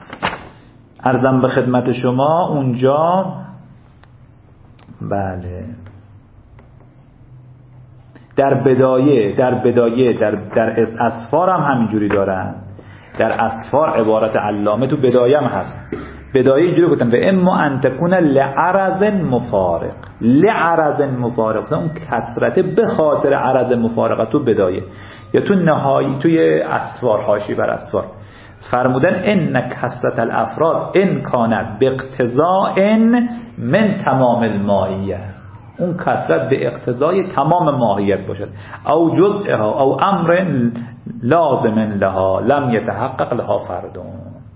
عرضم به خدمت شما اونجا بله در بدایه در اسفار هم همینجوری دارن. در اسفار عبارت علامه تو بدایه هم هست. بدایه اینجوری گفتن و اما ان تکون لعرض مفارق، اون کثرت به خاطر عرض مفارقه تو بدایه، یا تو نهایی توی اسفار حاشیه بر اسفار فرمودن ان کثرت الافراد ان کانت باقتضاء من تمام الماهیه، اون کثرت به اقتضای تمام ماهیت باشد، او جزءها او امر لازم لها لم يتحقق لها فردون.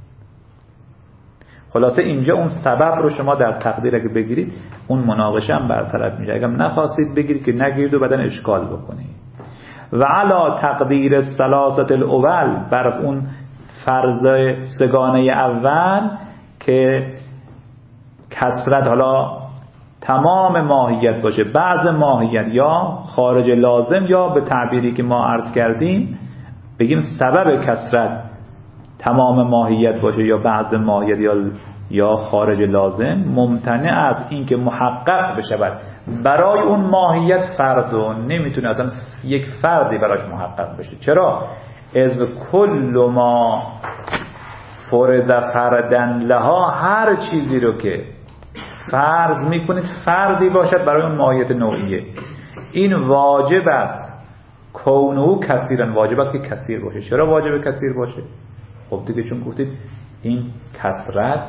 خلاصه اینجا اون سبب رو شما در تقدیر اگه بگیرید اون مناقشه هم برطرف میشه. اگه نخواستید بگیرید که نگیرید و بعدن اشکال بکنید. و علا تقدیر ثلاثه الاول، بر اون فرض سگانه اول که کثرت حالا تمام ماهیت باشه، بعض ماهیت یا خارج لازم، یا به تعبیری که ما عرض کردیم بگیم سبب کثرت تمام ماهیت باشه یا بعض ماهیت یا خارج لازم، ممتنع از این که محقق بشود برای اون ماهیت فرد، نمیتونه اصلا یک فردی براش محقق بشه. چرا؟ از کل ما فرض فردن لها، هر چیزی رو که فرض میکنید فردی باشد برای اون ماهیت نوعیه، این واجب است کونه کثیرا واجب است که کثیر باشه. چرا واجب کثیر باشه؟ خب دیگه چون گفتید این کثرت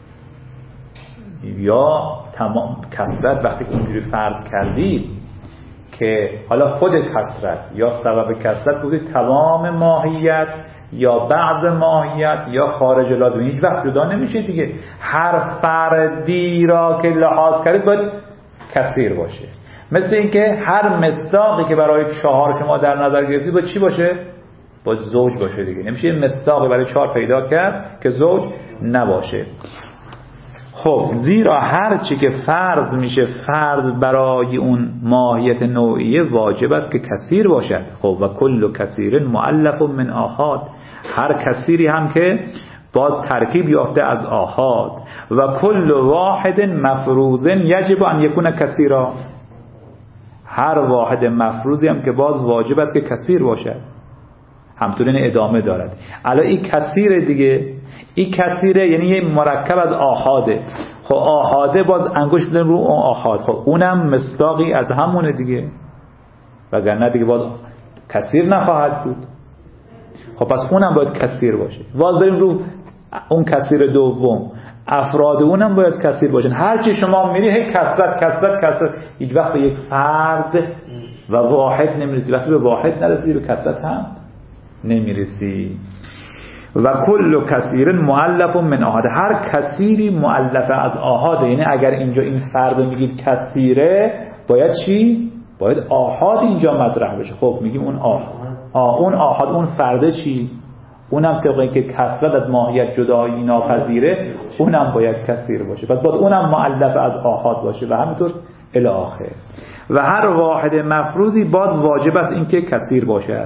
یا تمام کثرت وقتی که اینجوری فرض کردید که حالا خود کثرت یا سبب کثرت بودید تمام ماهیت یا بعض ماهیت یا خارج لازم، هیچ وقت جدا نمیشه دیگه. هر فردی را که لحاظ کردید باید کثیر باشه. مثل اینکه هر مصداقی که برای 4 شما در نظر گرفتید باید چی باشه؟ باید زوج باشه دیگه. نمیشه مصداقی برای 4 پیدا کرد که زوج نباشه. خب زیرا هر چی که فرض میشه فرض برای اون ماهیت نوعیه واجب است که کثیر باشد. خب و کل کثیر مؤلف من آحاد، هر کثیری هم که باز ترکیب یافته از آحاد. و کل واحد مفروض یجب ان یکون کثیرا، هر واحد مفروضی هم که باز واجب است که کثیر باشد. همطور این ادامه دارد. الان این کثیره دیگه، این کثیره یعنی یه مرکب از آحاده. خب آحاده باز انگوش بدن رو اون آحاد، خب اونم مصداقی از همونه دیگه، وگرنه دیگه باز کثیر نخواهد بود. خب پس اونم باید کثیر باشه. باز بریم رو اون کثیر دوم، افراد اونم باید کثیر باشن. هرچی شما میری هی کثرت، هیچ وقت به یک فرد و واحد نمیرسی. وقتی به واحد نرسی به کثرت هم نمیرسی. و کل کثیر مؤلف من آحاد، هر کثیری مؤلف از آحاده. یعنی اگر اینجا این فرد میگید کثیره باید چی؟ باید آحاد اینجا مطرح بشه. خب میگیم اون آحاد اون فرده چی؟ اونم طبق اینکه کثرت از ماهیت جدایی ناپذیره اونم باید کثیر باشه. پس باید اونم مؤلف از آحاد باشه و همینطور الی آخر. و هر واحد مفروضی باز واجب است اینکه کثیر باشد.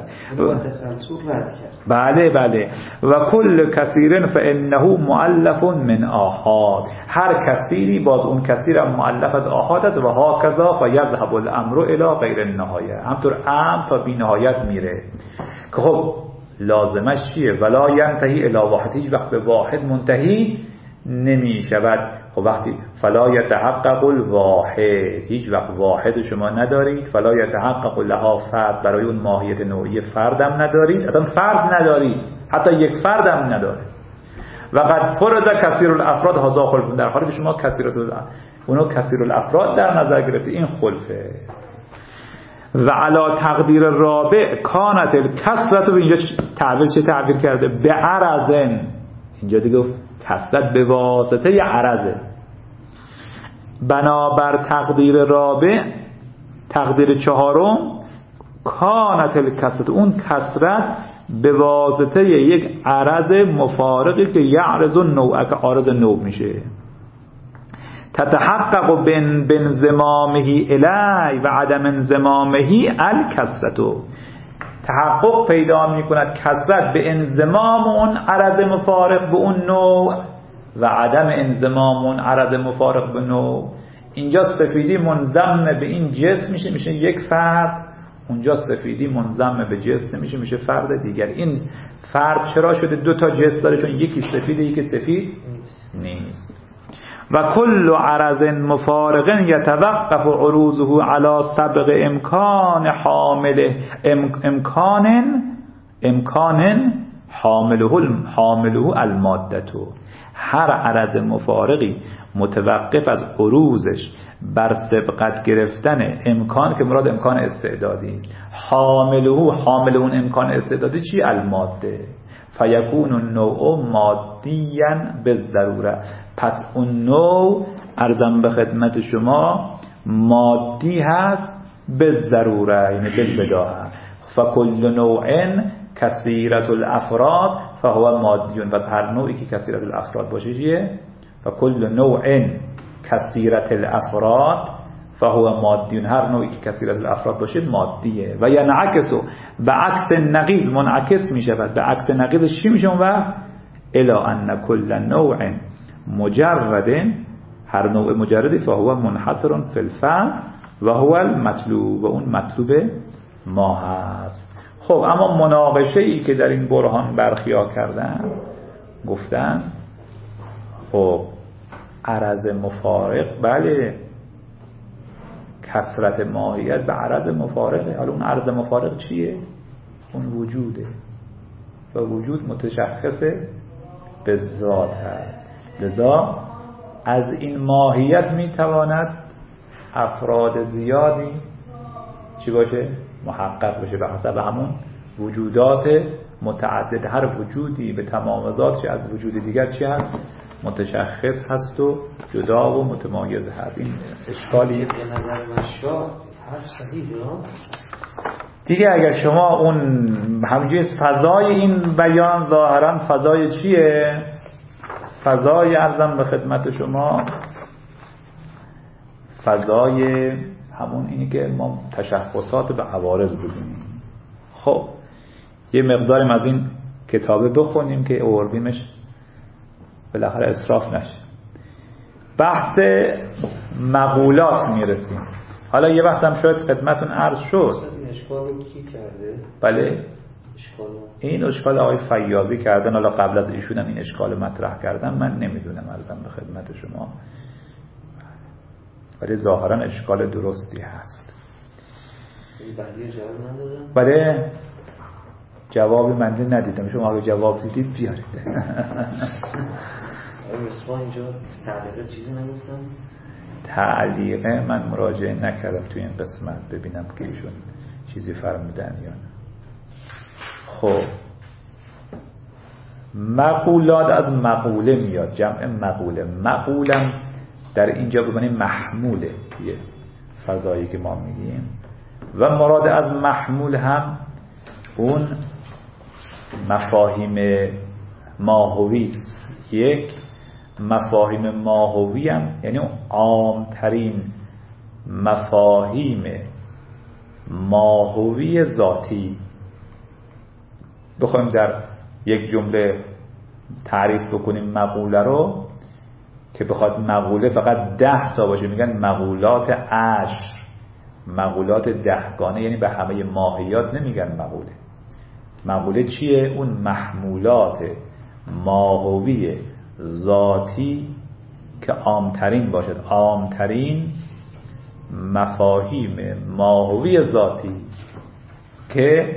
بله. و کل کثیر فانه مؤلف من آحاد، هر کثیری باز اون کثیر مؤلف از آحاد است. و هاکذا فیذهب الامر الی غیر النهایه، همطور امر تا بی نهایت میره. که خب لازمش چیه؟ ولا ینتهی الی واحد، هیچ وقت به واحد منتهی نمی شود. خب وقتی فلا یتحقق الواحد، هیچ وقت واحد شما ندارید. فلا یتحقق لها فرد، برای اون ماهیت نوعی فردم ندارید، اصلا فرد ندارید، حتی یک فردم ندارید. و قد فرض کثیر الافراد هذا خلف، در حالی که شما کثیر الافراد در نظر گرفتید، این خلفه. و علا تقدیر رابع کانت الکثرت، و اینجا تعبیر چه تعبیر کرده؟ به عرضن، اینجا دیگه کثرت به واسطه عرضه. بنابر تقدیر رابع، تقدیر چهارم، کانت الکثرت، اون کثرت به واسطه یک عرض مفارقی که یعرض النوع، که عارض نوع میشه. تتحقق بانضمامه الی و عدم انضمامه الکثرت، تحقق پیدا می کند کثرت به انضمام اون عرض مفارق به اون نوع و عدم انضمام اون عرض مفارق به نوع. اینجا سفیدی منضم به این جسم میشه یک فرد، اونجا سفیدی منضم به جسم میشه فرد دیگر. این فرد چرا شده 2 تا جسم داره؟ چون یکی سفیده یکی سفید نیست. و کل عرض مفارق یتوقف عروضه علی سبق امکان حامله المادته، هر عرض مفارقی متوقف از عروضش بر سبقت گرفتن امکان، که مراد امکان استعدادی است. حامل اون امکان استعدادی چی؟ الماده. فیکون النوع مادیاً بالضروره، پس اون نوع ارزم به خدمت شما مادی هست بالضروره، یعنی بالبداهه. فکل نوع کثیرة الافراد فهو مادیون، پس هر نوعی که کثیرة الافراد باشه چیه؟ فکل نوع کثیرة الافراد فهو مادیون، هر نوعی که کثیرة الافراد باشه مادیه. و ینعکس، به عکس نقیض منعکس می شود. به عکس نقیض چی میشه اون وقت؟ الا ان کل نوع مجرد، هر نوع مجردی فهو منحصر فی الفعل و هو المطلوب، و اون مطلوب ما هست. خب اما مناقشه ای که در این برهان برخیا کردن، گفتن خب عرض مفارق بله کثرت ماهیت به عرض مفارقه. حالا اون عرض مفارق چیه؟ اون وجوده و وجود متشخص به ذات هست. لذا از این ماهیت میتواند افراد زیادی چی باشه؟ محقق باشه به حسب همون وجودات متعدد. هر وجودی به تمام ذاتش از وجود دیگر چی هست؟ متشخص هست و جدا و متمایز هست. این اشکالی به نظر من حرف صحیحه دیگه. اگر شما اون همجوری فضای این بیان ظاهرا فضای چیه؟ فضای عرضم به خدمت شما فضای همون اینی که ما تشخصات به عوارض بگیم. خب یه مقداریم از این کتابه بخونیم که آوردیمش بالاخره اسراف نشه. بحث مقولات میرسیم. حالا یه وقت هم شاید خدمتون عرض شد. این اشکالو کی کرده؟ بله اشکالو این اشکال آقای فیاضی کردن. حالا قبل از ایشون هم این اشکال مطرح کردن، من نمیدونم عرضم به خدمت شما، ولی ظاهرا اشکال درستی هست. این بعدی جواب ندادن؟ بله جوابی من ندیدم. شما اگه جواب دیدید بیارید. آیا رسوا اینجا تعلیقه چیزی نگفتم؟ تعلیقه من مراجعه نکردم توی این قسمت ببینم که ایشون چیزی فرمودن یا نه. خب مقولات از مقوله میاد، جمع مقوله. مقولم در اینجا به معنی محموله توی فضایی که ما میگیم و مراد از محمول هم اون مفاهیم ماهوی است. یک مفاهیم ماهوی هم یعنی عامترین مفاهیم ماهوی ذاتی. بخوایم در یک جمله تعریف بکنیم مقوله رو، که بخواد مقوله فقط 10 تا باشه میگن مقولات عشر، مقولات 10 گانه، یعنی به همه ماهیات نمیگن مقوله. مقوله چیه؟ اون محمولات ماهوی ذاتی که عامترین باشد، عامترین مفاهیم ماهوی ذاتی که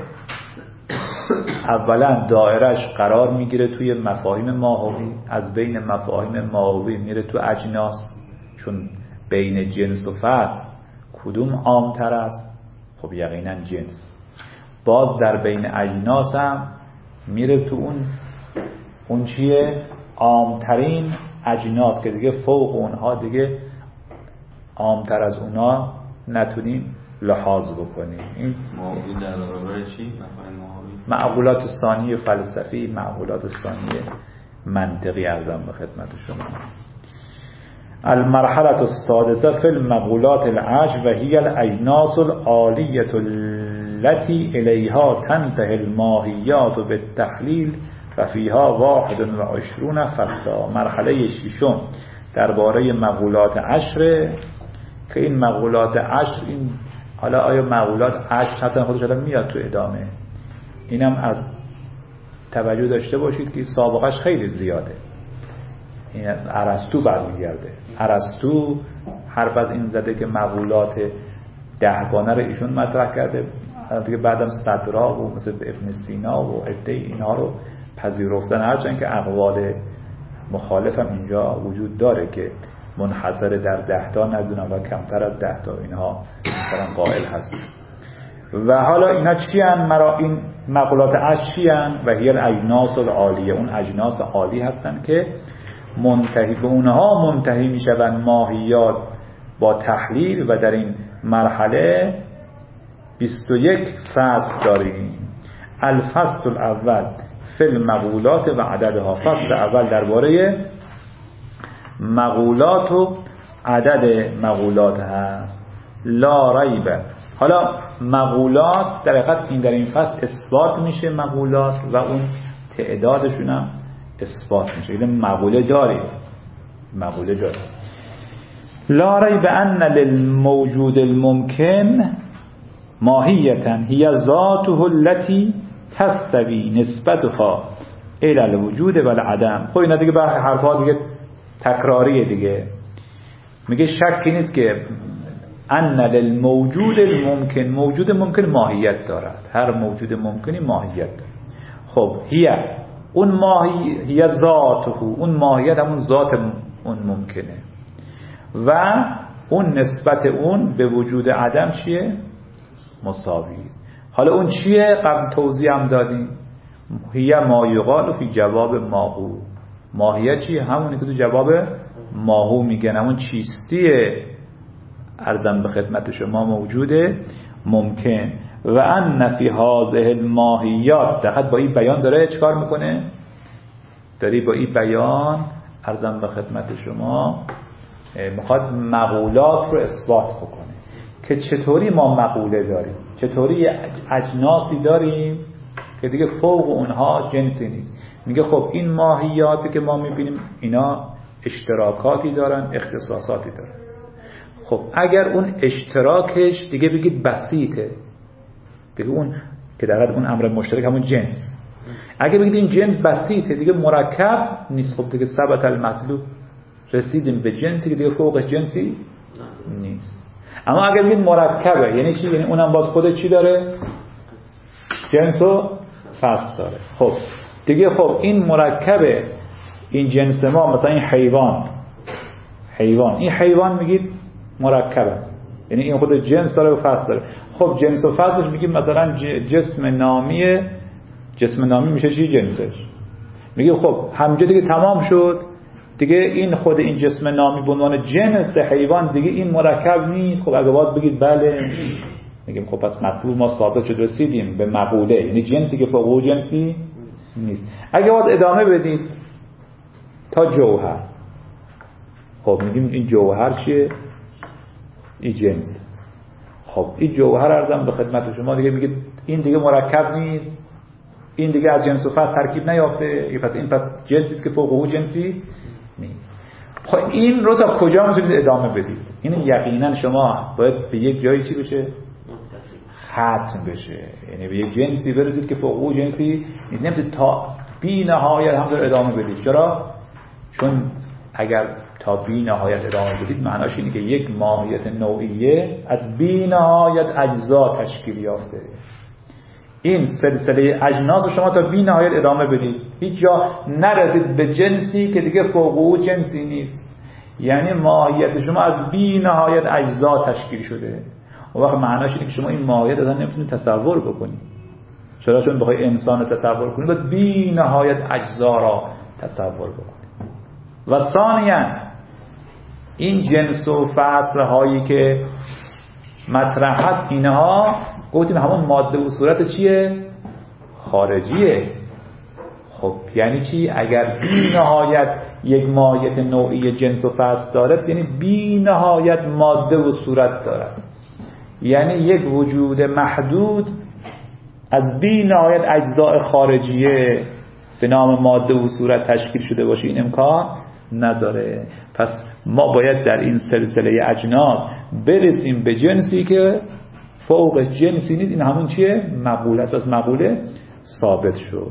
اولا دایرش قرار میگیره توی مفاهیم ماهوی، از بین مفاهیم ماهوی میره تو اجناس، چون بین جنس و فصل کدوم عامتر است؟ خب یقینا جنس. باز در بین اجناس هم میره تو اون چیه؟ عامترین اجناس که دیگه فوق اونها دیگه عامتر از اونها نتونیم لحاظ بکنیم. این ماهوی در برابر چی؟ مفاهیم ماهوی معقولات ثانی فلسفی، معقولات ثانی منطقی ارزم به خدمت شما. المرحله السادسه فی المقولات العشر و هی الاجناس العالیه التي الیها تنتهی الماهیات بالتحلیل و فیها 21 فصلا. مرحله ششم درباره مقولات عشر که این مقولات عشر، این حالا آیا مقولات عشر حتی خودش الان میاد تو ادامه، اینم از توجه داشته باشید که سابقش خیلی زیاده. این ارسطو برمیگرده. ارسطو حرف از این زده که مقولات 10 گانه رو ایشون مطرح کرده، دیگه بعدم صدرا و مثل ابن سینا و عده اینها رو پذیرفتن، هرچند که اقوال مخالف هم اینجا وجود داره که منحصر در 10 تا ندونم و کمتر از 10 تا اینها مثلا قائل هست. و حالا اینا چی هن؟ این مقولات عشر چی هن؟ و هی الاجناس العالیه، اون اجناس عالی هستن که منتهی به اونها منتهی میشون ماهیات با تحلیل. و در این مرحله 21 فصل داریم. الفصل الاول فی المقولات و عددها. فصل اول درباره مقولات و عدد مقولات هست. لا ریب. حالا مقولات در حقیقت این در این فصل اثبات میشه مقولات و اون تعدادشون هم اثبات میشه. این مقوله داریم، مقوله داریم. لا ریب ان للموجود الممکن ماهیتا هی ذاته التي تستوی نسبتها الى الوجود و العدم. خب اینا دیگه به حرفا دیگه تکراریه دیگه. میگه شکی نیست که ان للموجود الممکن، موجود ممکن ماهیت دارد، هر موجود ممکنی ماهیت دارد. خب اون ماهیت ذاته، اون ماهیت همون ذات اون ممکنه و اون نسبت اون به وجود عدم چیه؟ مساوی است. حالا اون چیه؟ قبل توضیح هم دادیم، هی ما یقال فی جواب ماهو. ماهیت چیه؟ همونی که تو جواب ماهو میگن، همون چیستیه عرضم به خدمت شما موجوده ممکن. و ان فی هذه الماهیات، دقیق با این بیان داره چیکار میکنه؟ داری با این بیان عرضم به خدمت شما میخواد مقولات رو اثبات بکنه که چطوری ما مقوله داریم، چطوری اجناسی داریم که دیگه فوق اونها جنسی نیست. میگه خب این ماهیاتی که ما میبینیم اینا اشتراکاتی دارن، اختصاصاتی دارن. خب اگر اون اشتراکش دیگه بگید بسیطه، دیگه اون که در اون امر مشترک همون جنس، اگر بگید این جنس بسیطه دیگه مرکب نیست، خب دیگه ثبت المطلوب، رسیدیم به جنسی که دیگه فوقش جنسی نیست. اما اگر بگید مرکبه یعنی چی؟ یعنی اونم باز خود چی داره؟ جنس و فصل داره. خب دیگه خب این مرکبه، این جنس ما مثلا این حیوان این حیوان میگید مرکب است، یعنی این خود جنس داره و فصل داره. خب جنس و فصلش میگیم مثلا جسم نامی میشه چی جنسش؟ میگه خب همینجا دیگه تمام شد دیگه، این خود این جسم نامی به عنوان جنس حیوان دیگه این مرکب نیست. خب اگه باید بگید بله، میگیم خب پس مطلوب ما ثابت شد، رسیدیم به مقوله، یعنی جنسی که فوق جنسی نیست. اگه باید ادامه بدید تا جوهر، خب میگیم این جوهر چیه؟ این جنس. خب این جوهر عرضم به خدمت شما دیگه میگه این دیگه مرکب نیست، این دیگه از جنس و فصل ترکیب نیافته، پس این پس جنسی که فوق او جنسی نیست. خب این رو تا کجا میتونید ادامه بدید؟ این یقینا شما باید به یک جایی چی بشه؟ ختم بشه، یعنی به یک جنسی برسید که فوق او جنسی نیست. نمیتونید تا بی نهایت هم رو ادامه بدید. چرا؟ چون اگر تا بی نهایت ادامه بدید معناش اینه که یک ماهیت نوعیه از بی نهایت اجزا تشکیل یافته. این سلسله اجناس شما تا بی نهایت ادامه بدید، هیچ جا نرسید به جنسی که دیگه فوق او جنسی نیست، یعنی ماهیت شما از بی نهایت اجزا تشکیل شده. و وقت معناش اینه که شما این ماهیت اصلا نمیتونید تصور بکنید. چرا؟ چون بخوای انسان تصور کنید باید بی نهایت اجزا را تصور بکنید. و ثانیاً این جنس و فصل هایی که مطرحت اینها گفتیم همون ماده و صورت چیه؟ خارجیه. خب یعنی چی؟ اگر بی نهایت یک ماهیت نوعی جنس و فصل دارد یعنی بی نهایت ماده و صورت دارد، یعنی یک وجود محدود از بی نهایت اجزاء خارجیه به نام ماده و صورت تشکیل شده باشه، این امکان نداره. پس ما باید در این سلسله اجناس برسیم به جنسی که فوق جنسی نیست. این همون چیه؟ مقوله است. از مقوله ثابت شد.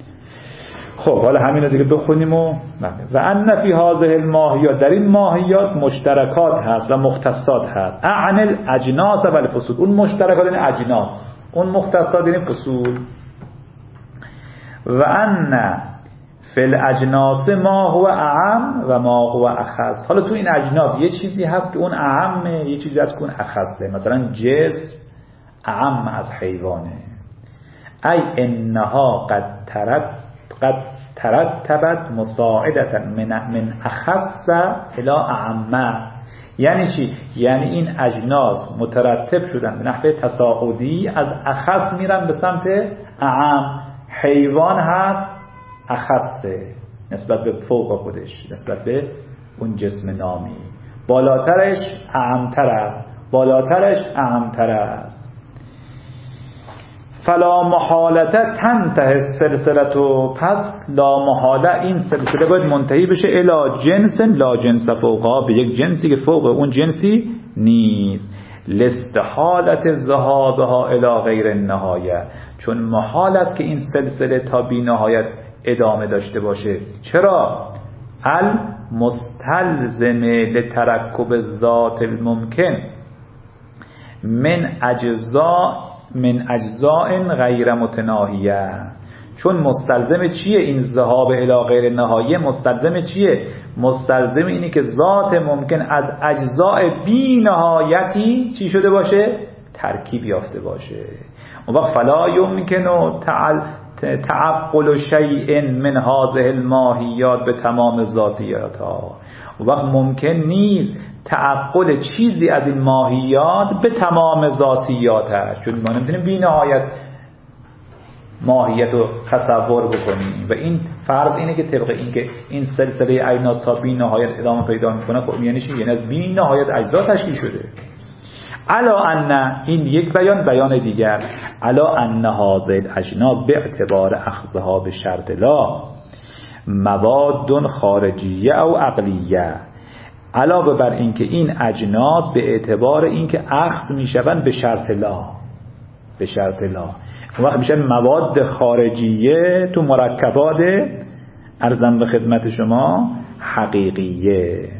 خب حالا همین رو دیگه بخونیم و ان فی هذه الماهیات، در این ماهیات مشترکات هست و مختصات هست. اعن الاجناس و الفصول، اون مشترکات این اجناس، اون مختصات این فصول. و ان فی الاجناس ما هو اعم و ما هو اخص. حالا تو این اجناس یه چیزی هست که اون اعمه، یه چیزی هست که اون اخصه. مثلا جسم اعم از حیوانه. ای انها قد ترتبت مساعدتا من اخص الى اعم. یعنی چی؟ یعنی این اجناس مترتب شدن به نحو تصاعدی از اخص میرن به سمت اعم. حیوان هست اخصه نسبت به فوق خودش، نسبت به اون جسم نامی. بالاترش اعمتر است، بالاترش اعمتر است. فلا محالت تنتهی سلسلتو، پس لا محاله این سلسله باید منتهی بشه الی جنس لا جنس فوقها، به یک جنسی که فوق اون جنسی نیست. لاستحالت ذهابها الی غیر النهایه، چون محال است که این سلسله تا بی نهایت ادامه داشته باشه. چرا؟ المستلزم لترکب الذات الممکن، من اجزاء غیر متناهیه. چون مستلزم چیه این ذهاب الی غیر نهایه؟ مستلزم چیه؟ مستلزم اینه که ذات ممکن از اجزاء بی نهایتی چی شده باشه؟ ترکیب یافته باشه. اون وقت فلا یمکن تعقل شیء من هذه الماهیات به تمام ذاتیاتها. اون وقت ممکن نیست تعقل چیزی از این ماهیات به تمام ذاتیاتش، چون ما نمیتونیم بی نهایت ماهیت رو تصور بکنیم و این فرض اینه که طبق این که این سلسله اجناس تا بی نهایت ادامه پیدا میکنه، خب یعنی چی؟ یعنی از بی نهایت اجزا تشکیل شده. الا ان، این یک بیان دیگر، الا ان هذه الاجناس به اعتبار اخذها به شرط لا مواد خارجیه او عقلیه. علاوه بر این که این اجناس به اعتبار این که اخذ میشوند به شرط لا، به شرط لا، اون وقت میشن مواد خارجیه تو مرکبات ارزم به خدمت شما حقیقیه،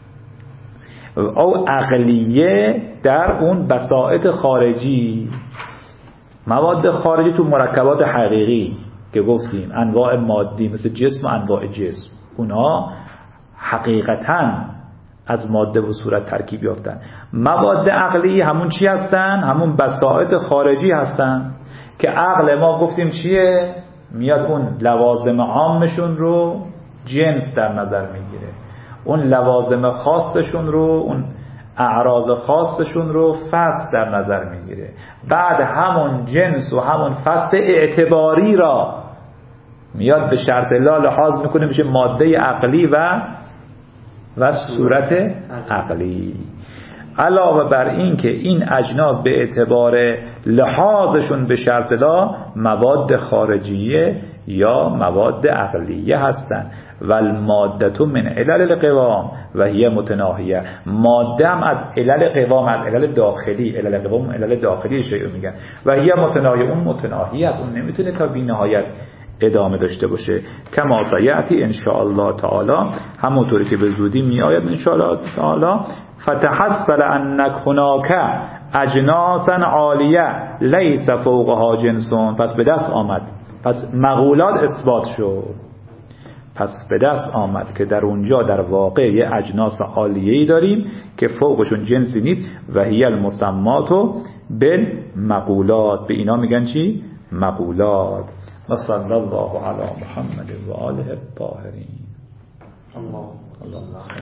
او عقلیه در اون بساطت خارجی. مواد خارجی تو مرکبات حقیقی که گفتیم انواع مادی مثل جسم و انواع جسم، اونها حقیقتاً از ماده و صورت ترکیب یافتن. مواد عقلی همون چی هستن؟ همون بساطت خارجی هستن که عقل ما گفتیم چیه؟ میاد اون لوازم عامشون رو جنس در نظر میگیره، اون لوازم خاصشون رو، اون اعراض خاصشون رو فصل در نظر میگیره. بعد همون جنس و همون فصل اعتباری را میاد به شرط لا لحاظ میکنه، میشه ماده عقلی و صورت عقلی. علاوه بر این که این اجناس به اعتبار لحاظشون به شرط لا مواد خارجیه یا مواد عقلیه هستند. و الماده من علل القوام و هی متناهیه. ماده هم از علل قوام، از علل داخلی، علل قوام علل داخلی شیء میگن، و هی متناهیه، اون متناهی است، اون نمیتونه تا بی نهایت ادامه داشته باشه. کما سیأتی ان شاء الله تعالی، همونطوری که به زودی میآید ان شاء الله تعالی. فتحسب انک هناک اجناسا عالیه لیس فوقها جنسون. پس به دست آمد، پس مقولات اثبات شد، پس به دست آمد که در اونجا در واقع یه اجناس عالیه‌ای داریم که فوقشون جنسی نیست. و هی المسمات بالمقولات، به اینا میگن چی؟ مقولات. و صلی الله علی محمد و آله الطاهرین. الله